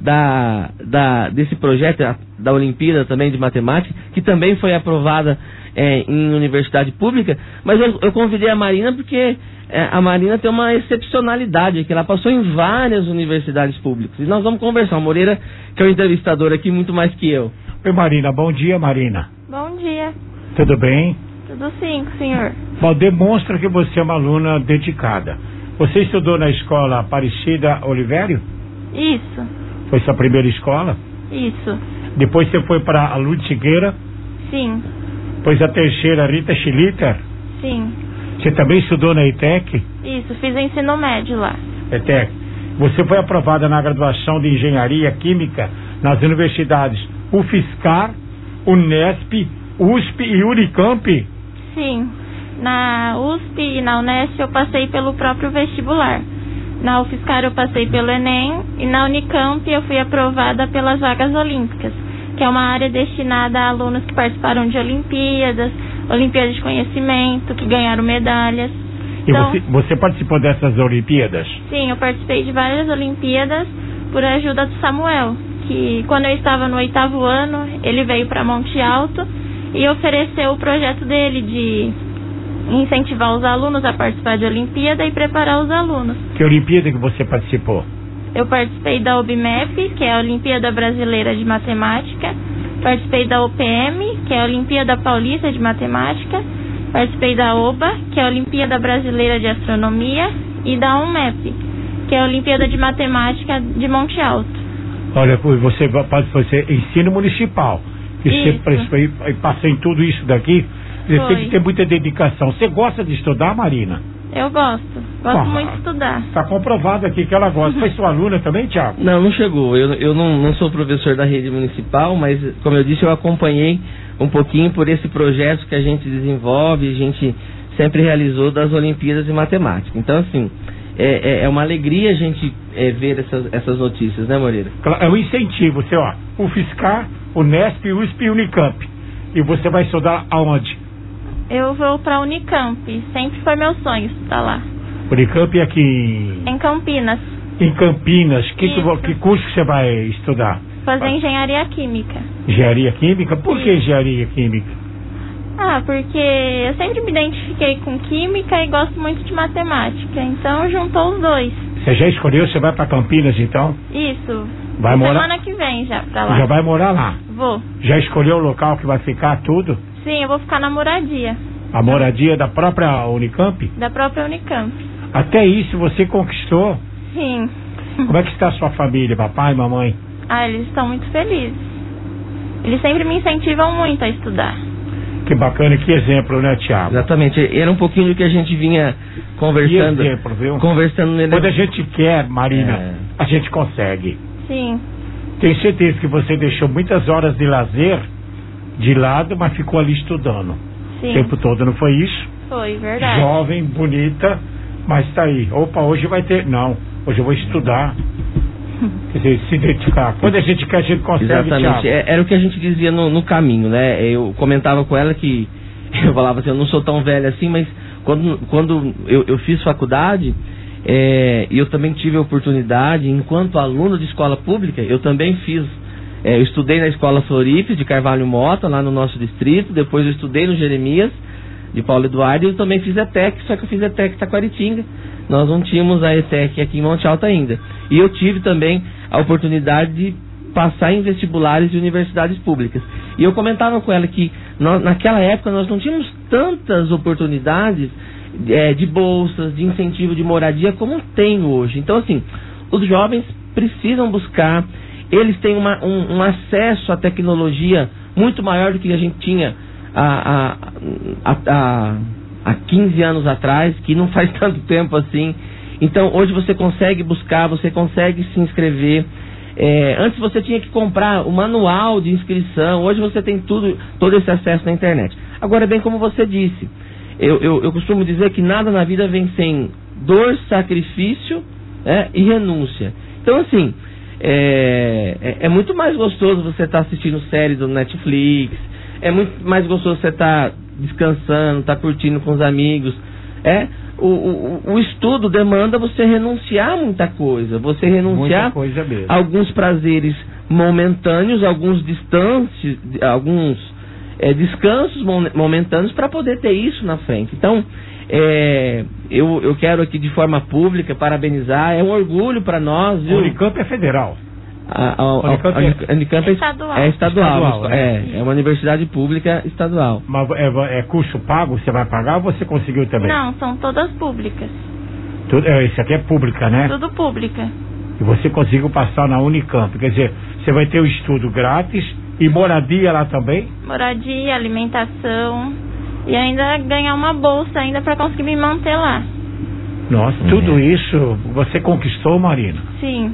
da, da, desse projeto, da Olimpíada também de Matemática, que também foi aprovada é, em universidade pública, mas eu, eu convidei a Marina porque é, a Marina tem uma excepcionalidade, que ela passou em várias universidades públicas, e nós vamos conversar. O Moreira, que é o entrevistador aqui, muito mais que eu. Oi, Marina, bom dia, Marina. Bom dia. Tudo bem? Tudo sim, senhor. Bom, demonstra que você é uma aluna dedicada. Você estudou na escola Aparecida Olivério? Isso. Foi sua primeira escola? Isso. Depois você foi para a Ludtigueira? Sim. Depois a terceira, Rita Schlitter? Sim. Você também estudou na ETEC? Isso, fiz ensino médio lá. ETEC. Você foi aprovada na graduação de Engenharia Química nas universidades UFSCar, Unesp, U S P e Unicamp? Sim. Na U S P e na Unesp eu passei pelo próprio vestibular. Na UFSCar eu passei pelo Enem e na Unicamp eu fui aprovada pelas vagas olímpicas, que é uma área destinada a alunos que participaram de Olimpíadas, Olimpíadas de Conhecimento, que ganharam medalhas. E então, você, você participou dessas Olimpíadas? Sim, eu participei de várias Olimpíadas por ajuda do Samuel, que quando eu estava no oitavo ano, ele veio para Monte Alto e ofereceu o projeto dele de incentivar os alunos a participar de Olimpíada e preparar os alunos. Que Olimpíada que você participou? Eu participei da OBMEP, que é a Olimpíada Brasileira de Matemática, participei da O P M, que é a Olimpíada Paulista de Matemática, participei da OBA, que é a Olimpíada Brasileira de Astronomia, e da UNMEP, que é a Olimpíada de Matemática de Monte Alto. Olha, você pode fazer ensino municipal, que você passou em tudo isso daqui. Você Foi. tem que ter muita dedicação. Você gosta de estudar, Marina? Eu gosto. Gosto ah, muito de estudar. Está comprovado aqui que ela gosta. Foi sua aluna também, Thiago? Não, não chegou. Eu, eu não, não sou professor da rede municipal, mas, como eu disse, eu acompanhei um pouquinho por esse projeto que a gente desenvolve, a gente sempre realizou das Olimpíadas de Matemática. Então, assim, é, é, é uma alegria a gente é, ver essas, essas notícias, né, Moreira? É um incentivo. Você, ó, UFSCar, Unesp, U S P e Unicamp. E você vai estudar aonde? Eu vou para Unicamp, sempre foi meu sonho estudar lá. Unicamp é aqui em... Em Campinas. Em Campinas. Que, que, que curso que você vai estudar? Fazer Engenharia Química. Engenharia Química? Por que Engenharia Química? Ah, porque eu sempre me identifiquei com Química e gosto muito de Matemática, então juntou os dois. Você já escolheu? Você vai para Campinas, então? Isso. Vai morar... Semana que vem já, pra lá. Já vai morar lá? Vou. Já escolheu o local que vai ficar tudo? Sim, eu vou ficar na moradia. A moradia da própria Unicamp? Da própria Unicamp. Até isso você conquistou? Sim. Como é que está a sua família, papai e mamãe? Ah, eles estão muito felizes. Eles sempre me incentivam muito a estudar. Que bacana, que exemplo, né, Thiago? Exatamente, era um pouquinho do que a gente vinha conversando. Que exemplo, viu? Conversando nele. Quando a gente quer, Marina, é. a gente consegue. Sim. Tenho certeza que você deixou muitas horas de lazer de lado, mas ficou ali estudando. Sim. O tempo todo, não foi isso? Foi, verdade. Jovem, bonita, mas tá aí. Opa, hoje vai ter... Não, hoje eu vou estudar. Quer dizer, se dedicar. Quando a gente quer, a gente consegue. Exatamente, é, era o que a gente dizia no, no caminho, né? Eu comentava com ela que... Eu falava assim, eu não sou tão velha assim, mas quando, quando eu, eu fiz faculdade... É, eu também tive a oportunidade, enquanto aluno de escola pública, eu também fiz... É, eu estudei na Escola Floripe de Carvalho Mota, lá no nosso distrito. Depois eu estudei no Jeremias, de Paulo Eduardo. E eu também fiz ETEC, só que eu fiz ETEC Taquaritinga. Nós não tínhamos a ETEC aqui em Monte Alto ainda. E eu tive também a oportunidade de passar em vestibulares de universidades públicas. E eu comentava com ela que nós, naquela época nós não tínhamos tantas oportunidades é, de bolsas, de incentivo de moradia, como tem hoje. Então, assim, os jovens precisam buscar, eles têm uma, um, um acesso à tecnologia muito maior do que a gente tinha há, há, há, há quinze anos atrás, que não faz tanto tempo assim. Então, hoje você consegue buscar, você consegue se inscrever. É, antes você tinha que comprar o manual de inscrição, hoje você tem tudo, todo esse acesso na internet. Agora, bem como você disse, eu, eu, eu costumo dizer que nada na vida vem sem dor, sacrifício, né, e renúncia. Então, assim, é, é, é muito mais gostoso você estar tá assistindo séries do Netflix, é muito mais gostoso você estar tá descansando, estar tá curtindo com os amigos. É, o, o, o estudo demanda você renunciar a muita coisa, você renunciar a alguns prazeres momentâneos, alguns distantes, alguns é, descansos momentâneos para poder ter isso na frente. Então, é, eu, eu quero aqui de forma pública parabenizar, é um orgulho para nós. Viu? A Unicamp é federal. A, a, a, Unicamp, a, a Unicamp é estadual. É, estadual, estadual é, é, é uma universidade pública estadual. Mas é, é curso pago, você vai pagar ou você conseguiu também? Não, são todas públicas. Tudo, é, isso aqui é pública, né? Tudo pública. E você conseguiu passar na Unicamp, quer dizer, você vai ter o estudo grátis e moradia lá também? Moradia, alimentação e ainda ganhar uma bolsa ainda para conseguir me manter lá. Nossa, uhum. Tudo isso você conquistou, Marina? Sim.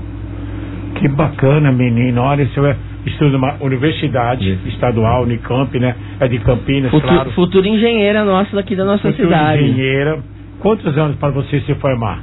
Que bacana, menino. Olha, você estuda numa universidade estadual, Unicamp, né? É de Campinas, Futur, claro. Futura engenheira nossa daqui da nossa Futura cidade. engenheira. Quantos anos para você se formar?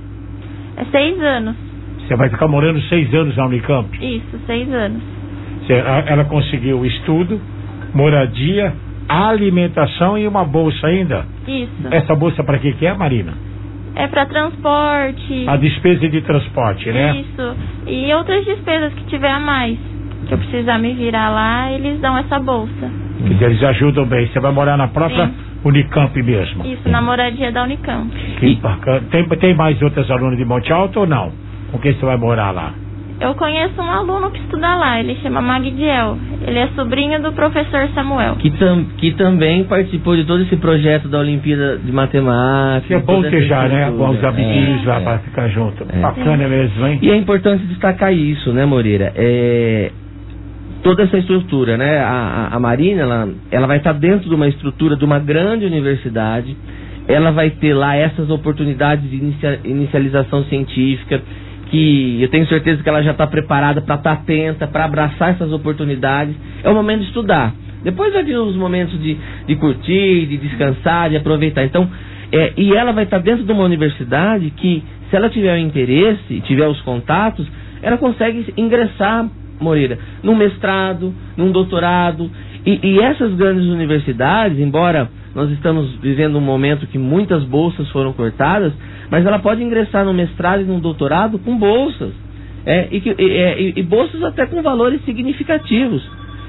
É seis anos. Você vai ficar morando seis anos na Unicamp? Isso, seis anos. Você, ela conseguiu estudo, moradia, alimentação e uma bolsa ainda? Isso. Essa bolsa para que que é, Marina? É para transporte. A despesa de transporte, né? Isso. E outras despesas que tiver a mais. Que eu precisar me virar lá, eles dão essa bolsa. Que eles ajudam bem. Você vai morar na própria Sim. Unicamp mesmo? Isso, na moradia da Unicamp. Que bacana. Tem, tem mais outras alunas de Monte Alto ou não? Com quem você vai morar lá? Eu conheço um aluno que estuda lá, ele chama Magdiel. Ele é sobrinho do professor Samuel. Que, tam, que também participou de todo esse projeto da Olimpíada de Matemática. É bom ter já, né? Com os amiguinhos é, lá é. para ficar junto. É. Bacana Sim. mesmo, hein? E é importante destacar isso, né, Moreira? É, toda essa estrutura, né? A, a, a Marina, ela, ela vai estar dentro de uma estrutura de uma grande universidade. Ela vai ter lá essas oportunidades de inicia, inicialização científica, que eu tenho certeza que ela já está preparada para estar atenta, para abraçar essas oportunidades. É o momento de estudar. Depois vai vir os momentos de, de curtir, de descansar, de aproveitar. Então, é, e ela vai estar dentro de uma universidade que, se ela tiver o interesse, tiver os contatos, ela consegue ingressar, Moreira, num mestrado, num doutorado. E, e essas grandes universidades, embora nós estamos vivendo um momento que muitas bolsas foram cortadas, mas ela pode ingressar no mestrado e no doutorado com bolsas. É, e, que, e, e bolsas até com valores significativos.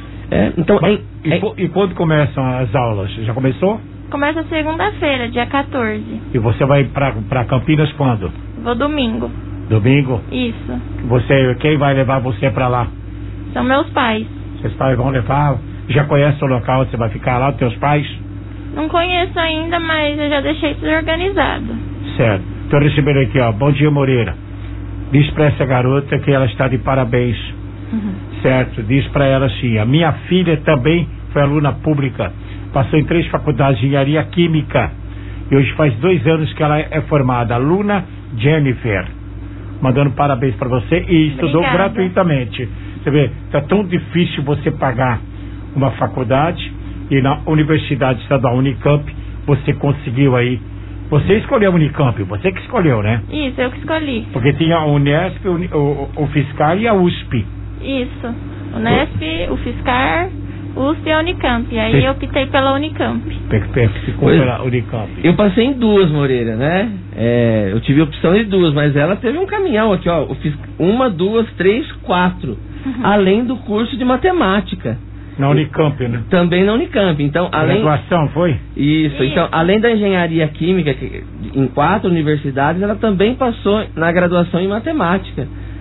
É, então, mas, é, e, e quando começam as aulas? Já começou? Começa segunda-feira, dia quatorze. E você vai para Campinas quando? Vou domingo. Domingo? Isso. Você, quem vai levar você para lá? São meus pais. Seus pais vão levar? Já conhece o local onde você vai ficar lá, os teus pais? Não conheço ainda, mas eu já deixei tudo organizado. Certo. Estou recebendo aqui, ó. Bom dia, Moreira. Diz para essa garota que ela está de parabéns. Uhum. Certo. Diz para ela assim: a minha filha também foi aluna pública. Passou em três faculdades de engenharia química. E hoje faz dois anos que ela é formada. Aluna Jennifer. Mandando parabéns para você. E estudou Obrigada. gratuitamente. Você vê, tá tão difícil você pagar uma faculdade. E na Universidade Estadual Unicamp, você conseguiu aí. Você escolheu a Unicamp, você que escolheu, né? Isso, eu que escolhi. Porque tinha a Unesp, o, o, o Fiscar e a U S P. Isso. Unesp, o Fiscar, U S P e a Unicamp. E aí eu optei pela Unicamp. Ficou pela Unicamp. Eu passei em duas, Moreira, né? É, eu tive a opção de duas, mas ela teve um caminhão aqui, ó. Uma, duas, três, quatro. Uhum. Além do curso de matemática. Na Unicamp, né? Também na Unicamp. Então, além... Graduação, foi? Isso. Isso. Então, além da engenharia química, que, em quatro universidades, ela também passou na graduação em matemática.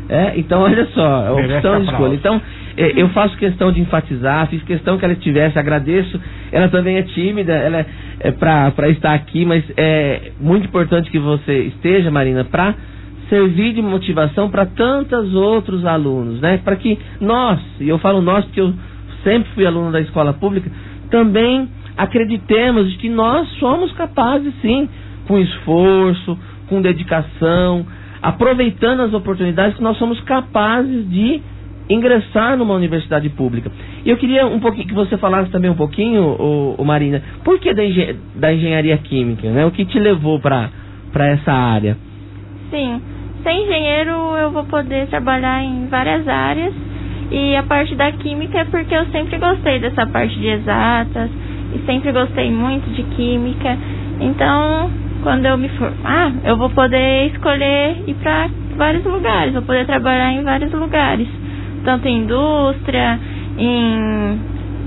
É, então olha só, a Merece opção de aplauso. escolha. Então, é, eu faço questão de enfatizar, fiz questão que ela estivesse, agradeço. Ela também é tímida, ela é, é para estar aqui, mas é muito importante que você esteja, Marina, para servir de motivação para tantos outros alunos, né? Para que nós, e eu falo nós porque eu sempre fui aluno da escola pública, também acreditemos de que nós somos capazes, sim, com esforço, com dedicação, aproveitando as oportunidades, que nós somos capazes de ingressar numa universidade pública. E eu queria um pouquinho que você falasse também um pouquinho, ô, ô Marina, por que da, engen da engenharia química, né? O que te levou para para essa área? Sim, ser engenheiro eu vou poder trabalhar em várias áreas, e a parte da química é porque eu sempre gostei dessa parte de exatas e sempre gostei muito de química. Então, quando eu me formar, eu vou poder escolher ir para vários lugares, vou poder trabalhar em vários lugares, tanto em indústria, em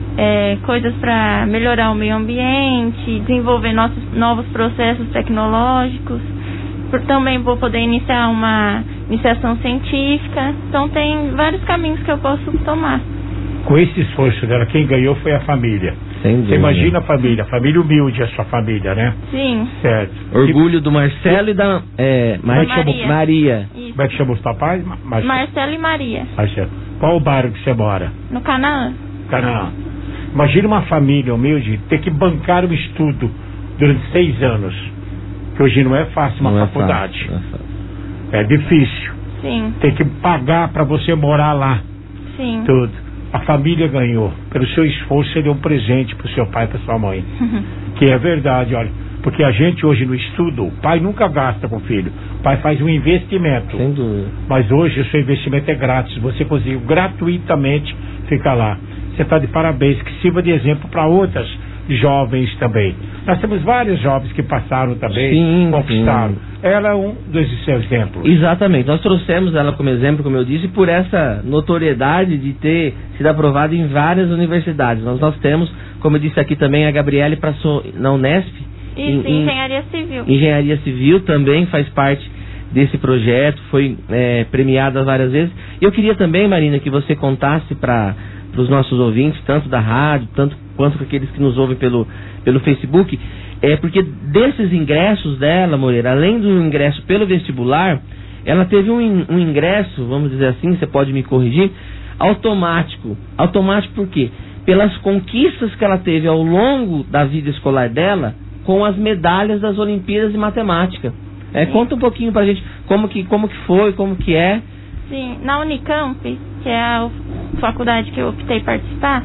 é, coisas para melhorar o meio ambiente, desenvolver nossos novos processos tecnológicos. Por, também vou poder iniciar uma iniciação científica. Então tem vários caminhos que eu posso tomar. Com esse esforço dela, quem ganhou foi a família. Você imagina a família, a família humilde, a sua família, né? Sim. Certo. Orgulho do Marcelo e da é, Mar Maria. Maria. Isso. Como é que chama os papais? Mar Marcelo e Maria. Marcelo. Qual o bairro que você mora? No Canaã. Canaã. Imagina uma família humilde ter que bancar o estudo durante seis anos. Que hoje não é fácil uma não faculdade. É, fácil, é, fácil. É difícil. Sim. Tem que pagar para você morar lá. Sim. Tudo. A família ganhou. Pelo seu esforço, você deu um presente pro seu pai e pra sua mãe. Uhum. Que é verdade, olha. Porque a gente hoje no estudo, o pai nunca gasta com o filho. O pai faz um investimento. Sem dúvida. Mas hoje o seu investimento é grátis. Você conseguiu gratuitamente ficar lá. Você está de parabéns. Que sirva de exemplo para outras jovens também. Nós temos vários jovens que passaram também, sim, conquistaram. Sim. Ela é um dos seus exemplos. Exatamente. Nós trouxemos ela como exemplo, como eu disse, por essa notoriedade de ter sido aprovada em várias universidades. Nós, nós temos, como eu disse aqui também, a Gabriele passou na Unesp. Isso, em, em engenharia civil. Engenharia civil também faz parte desse projeto, foi é, premiada várias vezes. E eu queria também, Marina, que você contasse para os nossos ouvintes, tanto da rádio, tanto quanto para aqueles que nos ouvem pelo, pelo Facebook, é porque desses ingressos dela, Moreira, além do ingresso pelo vestibular, ela teve um, in, um ingresso, vamos dizer assim, você pode me corrigir, automático. Automático por quê? Pelas conquistas que ela teve ao longo da vida escolar dela com as medalhas das Olimpíadas de Matemática. É, conta um pouquinho pra gente como que, como que foi, como que é. Sim, na Unicamp, que é a faculdade que eu optei participar,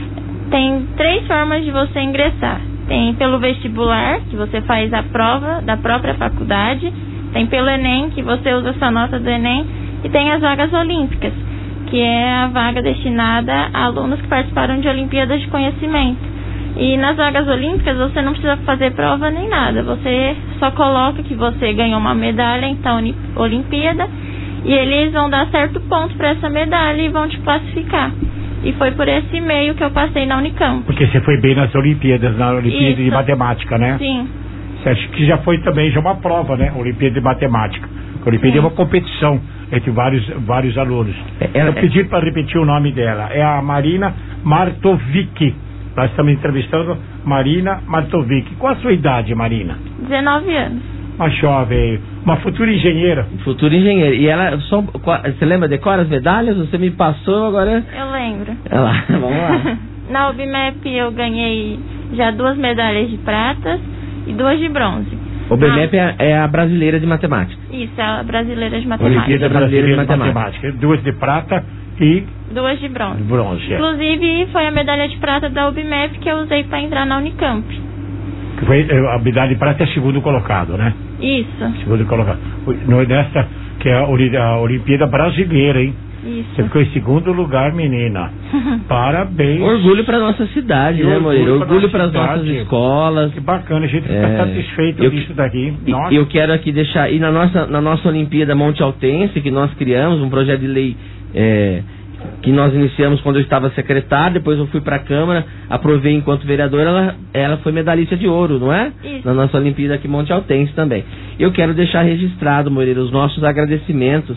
tem três formas de você ingressar. Tem pelo vestibular, que você faz a prova da própria faculdade. Tem pelo Enem, que você usa sua nota do Enem. E tem as vagas olímpicas, que é a vaga destinada a alunos que participaram de Olimpíadas de Conhecimento. E nas vagas olímpicas você não precisa fazer prova nem nada. Você só coloca que você ganhou uma medalha em tal Olimpíada, e eles vão dar certo ponto para essa medalha e vão te classificar. E foi por esse meio que eu passei na Unicamp. Porque você foi bem nas Olimpíadas, na Olimpíada Isso. de Matemática, né? Sim. Você acha que já foi também já uma prova, né? Olimpíada de Matemática. A Olimpíada Sim. é uma competição entre vários, vários alunos. Ela, eu pedi para repetir o nome dela. É a Marina Martovic. Nós estamos entrevistando Marina Martovic. Qual a sua idade, Marina? dezenove anos. Uma jovem, uma futura engenheira. Futura engenheira. E ela, só, você lembra, decora as medalhas? Você me passou agora. Eu lembro. Olha lá, vamos lá. Na U B M E P eu ganhei já duas medalhas de prata e duas de bronze. O B M E P ah. é a brasileira de matemática. Isso, é a brasileira de matemática. Olimpíada brasileira de matemática. Duas de prata e duas de bronze. bronze é. Inclusive foi a medalha de prata da U B M E P que eu usei para entrar na Unicamp. Que foi a medalha de prata é segundo colocado, né? Isso. Segundo colocado. Nessa que é a Olimpíada brasileira, hein? Isso. Você ficou em segundo lugar, menina. Parabéns. Orgulho para nossa cidade, né, Moreira? Orgulho para as nossas escolas. Que bacana, a gente fica é... satisfeito eu, disso daqui. Nossa. Eu quero aqui deixar, e na nossa, na nossa Olimpíada Monte Altense, que nós criamos, um projeto de lei é, que nós iniciamos quando eu estava secretário, depois eu fui para a Câmara, aprovei enquanto vereadora, ela, ela foi medalhista de ouro, não é? Isso. Na nossa Olimpíada aqui Monte Altense também. Eu quero deixar registrado, Moreira, os nossos agradecimentos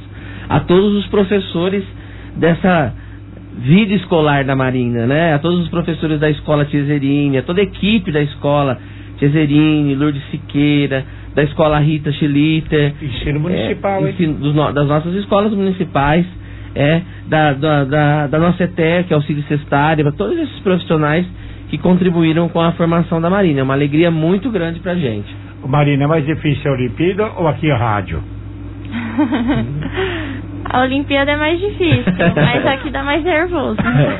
a todos os professores dessa vida escolar da Marina, né? A todos os professores da escola Tizerine, a toda a equipe da escola Tizerine, Lourdes Siqueira, da escola Rita Schlitter, ensino municipal, é, ensino, dos no, das nossas escolas municipais, é, da, da, da, da nossa E T E, que é o auxílio cestário, para todos esses profissionais que contribuíram com a formação da Marina. É uma alegria muito grande pra gente. Marina, é mais difícil a Olimpíada ou aqui a rádio? A Olimpíada é mais difícil, mas aqui dá mais nervoso.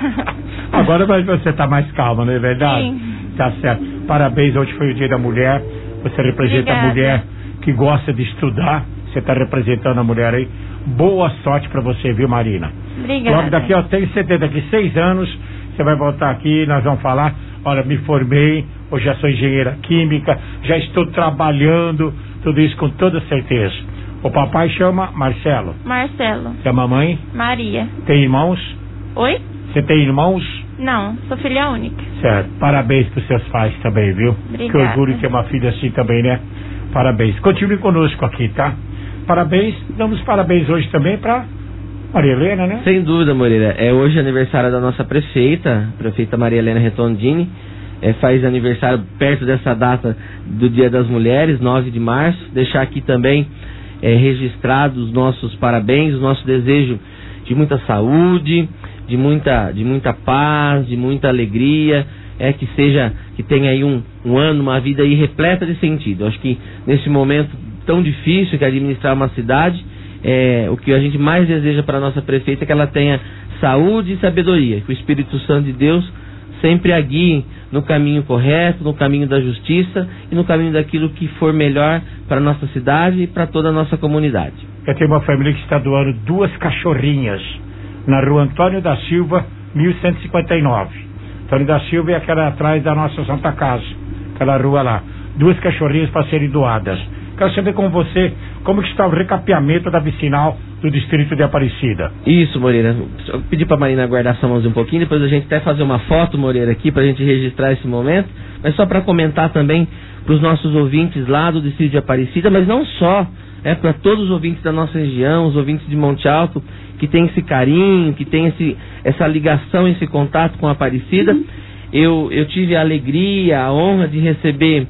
Agora você tá mais calma, não é verdade? Sim. Tá certo. Parabéns, hoje foi o Dia da Mulher. Você representa Obrigada. a mulher que gosta de estudar. Você está representando a mulher aí. Boa sorte pra você, viu, Marina? Obrigada. Logo daqui, ó, tenho certeza, daqui seis anos, você vai voltar aqui, nós vamos falar, olha, me formei, hoje já sou engenheira química, já estou trabalhando, tudo isso com toda certeza. O papai chama Marcelo. Marcelo. E a mamãe? Maria. Tem irmãos? Oi? Você tem irmãos? Não, sou filha única. Certo. Parabéns pros seus pais também, viu? Obrigada. Que orgulho ter uma filha assim também, né? Parabéns. Continue conosco aqui, tá? Parabéns. Damos parabéns hoje também pra Maria Helena, né? Sem dúvida, Moreira. É hoje aniversário da nossa prefeita, a prefeita Maria Helena Retondini. É, faz aniversário perto dessa data do Dia das Mulheres, nove de março. Deixar aqui também é, registrado os nossos parabéns, o nosso desejo de muita saúde, de muita, de muita paz, de muita alegria, é que seja, que tenha aí um, um ano, uma vida aí repleta de sentido. Acho que nesse momento tão difícil que é administrar uma cidade, é, o que a gente mais deseja para a nossa prefeita é que ela tenha saúde e sabedoria, que o Espírito Santo de Deus sempre a guie no caminho correto, no caminho da justiça e no caminho daquilo que for melhor para a nossa cidade e para toda a nossa comunidade. Eu tenho uma família que está doando duas cachorrinhas na rua Antônio da Silva, mil cento e cinquenta e nove. Antônio da Silva é aquela atrás da nossa Santa Casa, aquela rua lá. Duas cachorrinhas para serem doadas. Quero saber com você como que está o recapeamento da vicinal do distrito de Aparecida. Isso, Moreira. Eu pedi para a Marina guardar essa mão um pouquinho, depois a gente até fazer uma foto, Moreira, aqui para a gente registrar esse momento, mas só para comentar também para os nossos ouvintes lá do distrito de Aparecida, mas não só, é para todos os ouvintes da nossa região, os ouvintes de Monte Alto, que tem esse carinho, que tem esse, essa ligação, esse contato com a Aparecida. Eu, eu tive a alegria, a honra de receber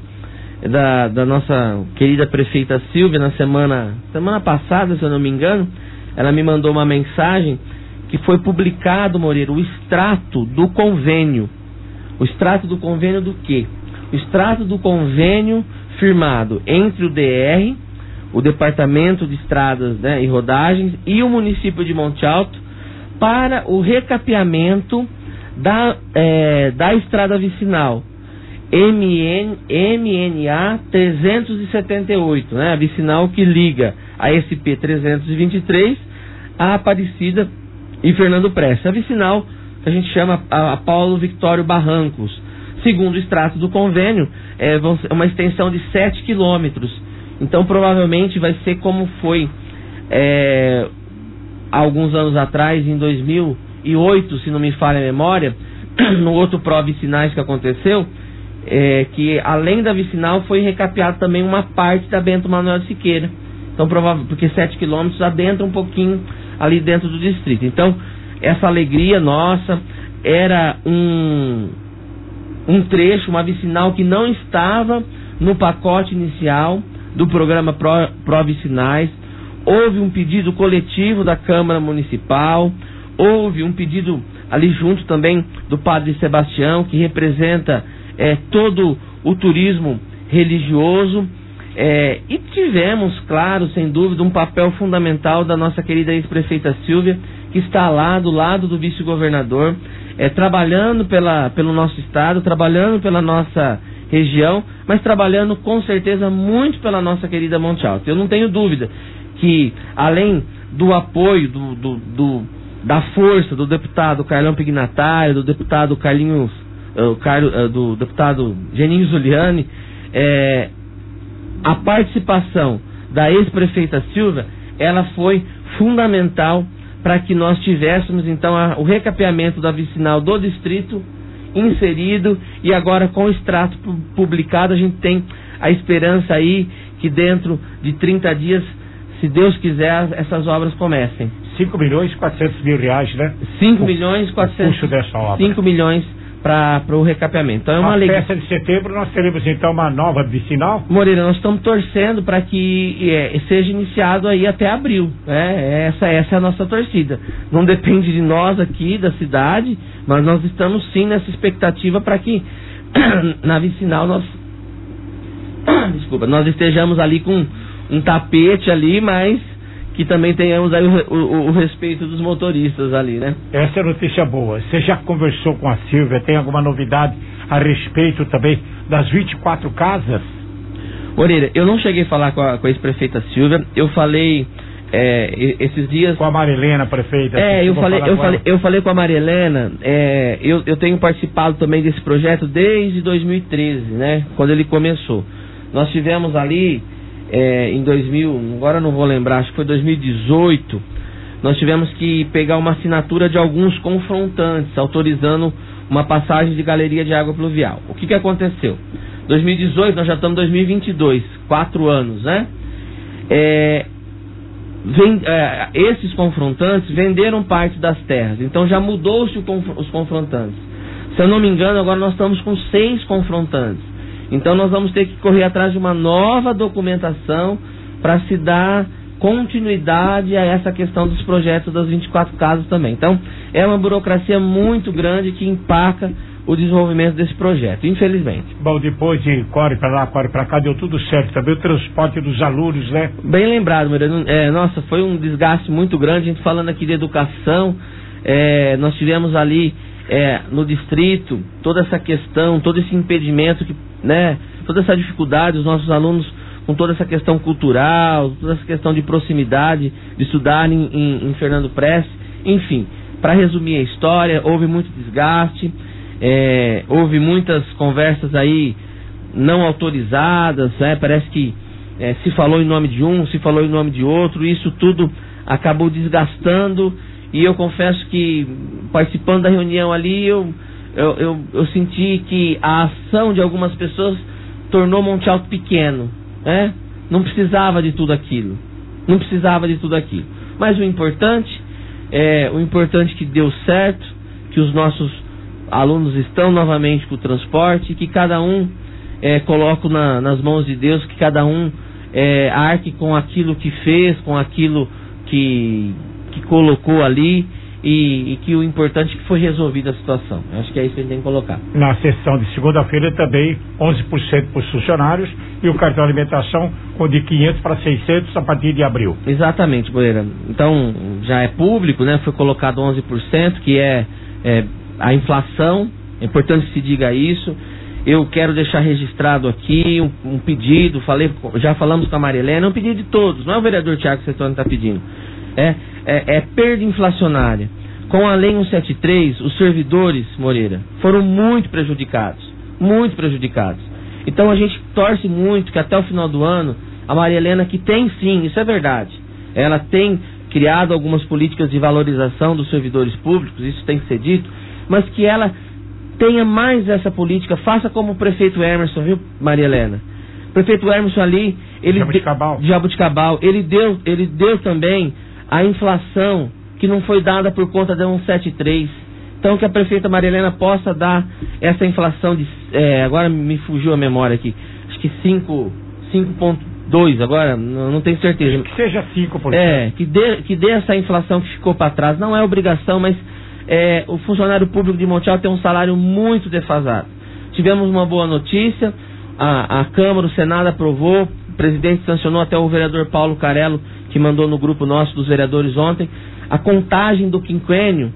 da, da nossa querida prefeita Silvia na semana, semana passada, se eu não me engano. Ela me mandou uma mensagem que foi publicado, Moreira, o extrato do convênio. O extrato do convênio do quê? O extrato do convênio firmado entre o D R, o Departamento de Estradas, né, e Rodagens e o município de Monte Alto para o recapeamento da, é, da estrada vicinal M N A trezentos e setenta e oito, né, a vicinal que liga a S P trezentos e vinte e três a Aparecida e Fernando Prestes. A vicinal que a gente chama a, a Paulo Victório Barrancos. Segundo o extrato do convênio, é uma extensão de sete quilômetros. Então, provavelmente vai ser como foi é, alguns anos atrás, em dois mil e oito, se não me falha a memória, no outro Pro Vicinais que aconteceu, é, que além da vicinal foi recapeado também uma parte da Bento Manuel de Siqueira. Então, provável, porque sete quilômetros adentra um pouquinho ali dentro do distrito. Então, essa alegria nossa era um, um trecho, uma vicinal que não estava no pacote inicial do programa Pro, Pro Vicinais. Houve um pedido coletivo da Câmara Municipal, houve um pedido ali junto também do Padre Sebastião, que representa é, todo o turismo religioso, é, e tivemos, claro, sem dúvida, um papel fundamental da nossa querida ex-prefeita Silvia, que está lá do lado do vice-governador, é, trabalhando pela, pelo nosso estado, trabalhando pela nossa região, mas trabalhando com certeza muito pela nossa querida Monte Alto. Eu não tenho dúvida que, além do apoio, do, do, do, da força do deputado Carlão Pignatário, do deputado Carlinhos, uh, Carlos, uh, do deputado Geninho Zuliani, é, a participação da ex-prefeita Silvia, ela foi fundamental para que nós tivéssemos então a, o recapeamento da vicinal do distrito inserido, e agora com o extrato publicado a gente tem a esperança aí que dentro de trinta dias se Deus quiser, essas obras comecem. cinco milhões e quatrocentos mil reais, né? cinco milhões e quatrocentos. O custo dessa obra. cinco milhões para o recapeamento. Então é uma Na alegria. festa de setembro nós teremos então uma nova vicinal? Moreira, nós estamos torcendo para que é, seja iniciado aí até abril. Né? Essa, essa é a nossa torcida. Não depende de nós aqui, da cidade, mas nós estamos sim nessa expectativa para que na vicinal nós desculpa, nós estejamos ali com um tapete ali, mas que também tenhamos aí o, o, o respeito dos motoristas ali, né? Essa é notícia boa. Você já conversou com a Silvia? Tem alguma novidade a respeito também das vinte e quatro casas? Moreira, eu não cheguei a falar com a, com a ex-prefeita Silvia. Eu falei é, esses dias com a Marilena, prefeita. É, eu falei, eu falei, eu falei com a Marilena. É, eu, eu tenho participado também desse projeto desde dois mil e treze, né? Quando ele começou. Nós tivemos ali É, em dois mil, agora não vou lembrar, acho que foi dois mil e dezoito, nós tivemos que pegar uma assinatura de alguns confrontantes, autorizando uma passagem de galeria de água pluvial. O que que aconteceu? dois mil e dezoito, nós já estamos em dois mil e vinte e dois, quatro anos, né? É, vem, é, esses confrontantes venderam parte das terras, então já mudou-se os confrontantes. Se eu não me engano, agora nós estamos com seis confrontantes. Então nós vamos ter que correr atrás de uma nova documentação para se dar continuidade a essa questão dos projetos das vinte e quatro casas também. Então é uma burocracia muito grande que empaca o desenvolvimento desse projeto, infelizmente. Bom, depois de corre para lá, corre para cá, deu tudo certo. Também o transporte dos alunos, né? Bem lembrado, Moreira. É, nossa, foi um desgaste muito grande. A gente falando aqui de educação, é, nós tivemos ali é, no distrito toda essa questão, todo esse impedimento que, né, toda essa dificuldade, os nossos alunos com toda essa questão cultural, toda essa questão de proximidade, de estudar em, em, em Fernando Prestes, enfim, para resumir a história, houve muito desgaste, é, houve muitas conversas aí não autorizadas, né, parece que é, se falou em nome de um, se falou em nome de outro, e isso tudo acabou desgastando, e eu confesso que participando da reunião ali, eu Eu, eu, eu senti que a ação de algumas pessoas tornou Monte Alto pequeno, né? Não precisava de tudo aquilo, não precisava de tudo aquilo. Mas o importante, é, o importante é que deu certo, que os nossos alunos estão novamente com o transporte, que cada um é, coloca na, nas mãos de Deus, que cada um é, arque com aquilo que fez, com aquilo que, que colocou ali. E, e que o importante é que foi resolvida a situação. Acho que é isso que a gente tem que colocar. Na sessão de segunda-feira também onze por cento para os funcionários e o cartão alimentação com de quinhentos para seiscentos a partir de abril. Exatamente, Moreira. Então já é público, né? Foi colocado onze por cento, que é, é a inflação. É importante que se diga isso. Eu quero deixar registrado aqui um, um pedido, falei, já falamos com a Marilena, é um pedido de todos, não é o vereador Tiago Setoni que está pedindo. É, é, é perda inflacionária. Com a Lei cento e setenta e três, os servidores, Moreira, foram muito prejudicados. Muito prejudicados. Então a gente torce muito que até o final do ano, a Maria Helena, que tem sim, isso é verdade, ela tem criado algumas políticas de valorização dos servidores públicos, isso tem que ser dito, mas que ela tenha mais essa política, faça como o prefeito Emerson, viu, Maria Helena? O prefeito Emerson ali, ele Jabuticabal. De, Jabuticabal, ele deu, ele deu também a inflação que não foi dada por conta da cento e setenta e três. Então que a prefeita Maria Helena possa dar essa inflação de, é, agora me fugiu a memória aqui, acho que cinco ponto dois, agora não, não tenho certeza. Que seja cinco por cento. É, que dê, que dê essa inflação que ficou para trás, não é obrigação, mas é, o funcionário público de Monte Alto tem um salário muito defasado. Tivemos uma boa notícia, a, a Câmara, o Senado aprovou, o presidente sancionou, até o vereador Paulo Carello, que mandou no grupo nosso dos vereadores ontem, a contagem do quinquênio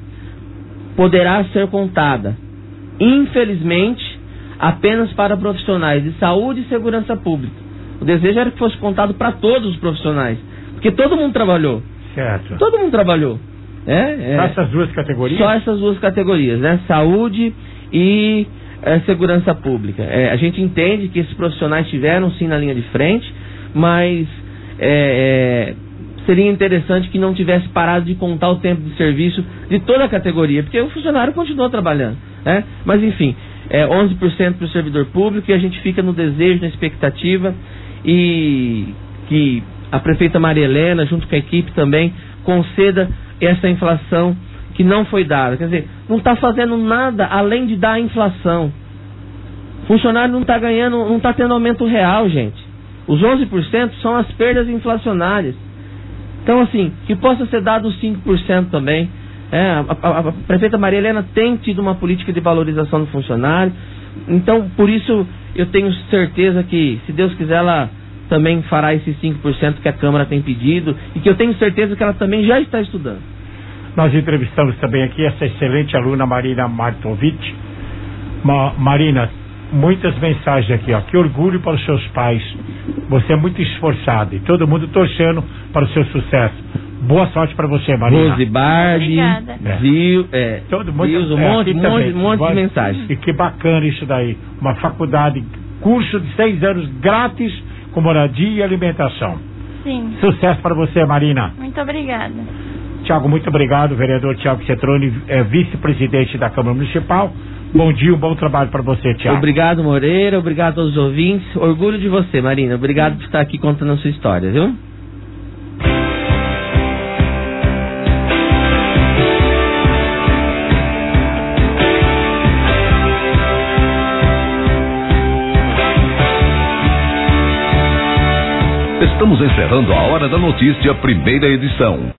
poderá ser contada, infelizmente, apenas para profissionais de saúde e segurança pública. O desejo era que fosse contado para todos os profissionais, porque todo mundo trabalhou. Certo. Todo mundo trabalhou. É, é, só essas duas categorias? Só essas duas categorias, né? Saúde e é, segurança pública. É, a gente entende que esses profissionais estiveram sim na linha de frente, mas é, é, seria interessante que não tivesse parado de contar o tempo de serviço de toda a categoria, porque o funcionário continuou trabalhando, né? Mas enfim, é onze por cento para o servidor público, e a gente fica no desejo, na expectativa, e que a prefeita Maria Helena, junto com a equipe também, conceda essa inflação que não foi dada. Quer dizer, não está fazendo nada além de dar a inflação. O funcionário não está ganhando, não está tendo aumento real, gente. Os onze por cento são as perdas inflacionárias. Então, assim, que possa ser dado os cinco por cento também. É, a, a, a prefeita Maria Helena tem tido uma política de valorização do funcionário. Então, por isso, eu tenho certeza que, se Deus quiser, ela também fará esses cinco por cento que a Câmara tem pedido e que eu tenho certeza que ela também já está estudando. Nós entrevistamos também aqui essa excelente aluna Marina Martovic. Ma, Marina, muitas mensagens aqui, ó. Que orgulho para os seus pais. Você é muito esforçada e todo mundo torcendo para o seu sucesso. Boa sorte para você, Marina. Rose Bardi, viu, é, todo mundo, viu, um é, monte, monte, monte de mensagens. E que bacana isso daí. Uma faculdade, curso de seis anos grátis com moradia e alimentação. Sim. Sucesso para você, Marina. Muito obrigada. Tiago, muito obrigado. Vereador Tiago Cetrone, é vice-presidente da Câmara Municipal. Bom dia, um bom trabalho para você, Tiago. Obrigado, Moreira. Obrigado aos ouvintes. Orgulho de você, Marina. Obrigado por estar aqui contando a sua história, viu? Estamos encerrando a Hora da Notícia, primeira edição.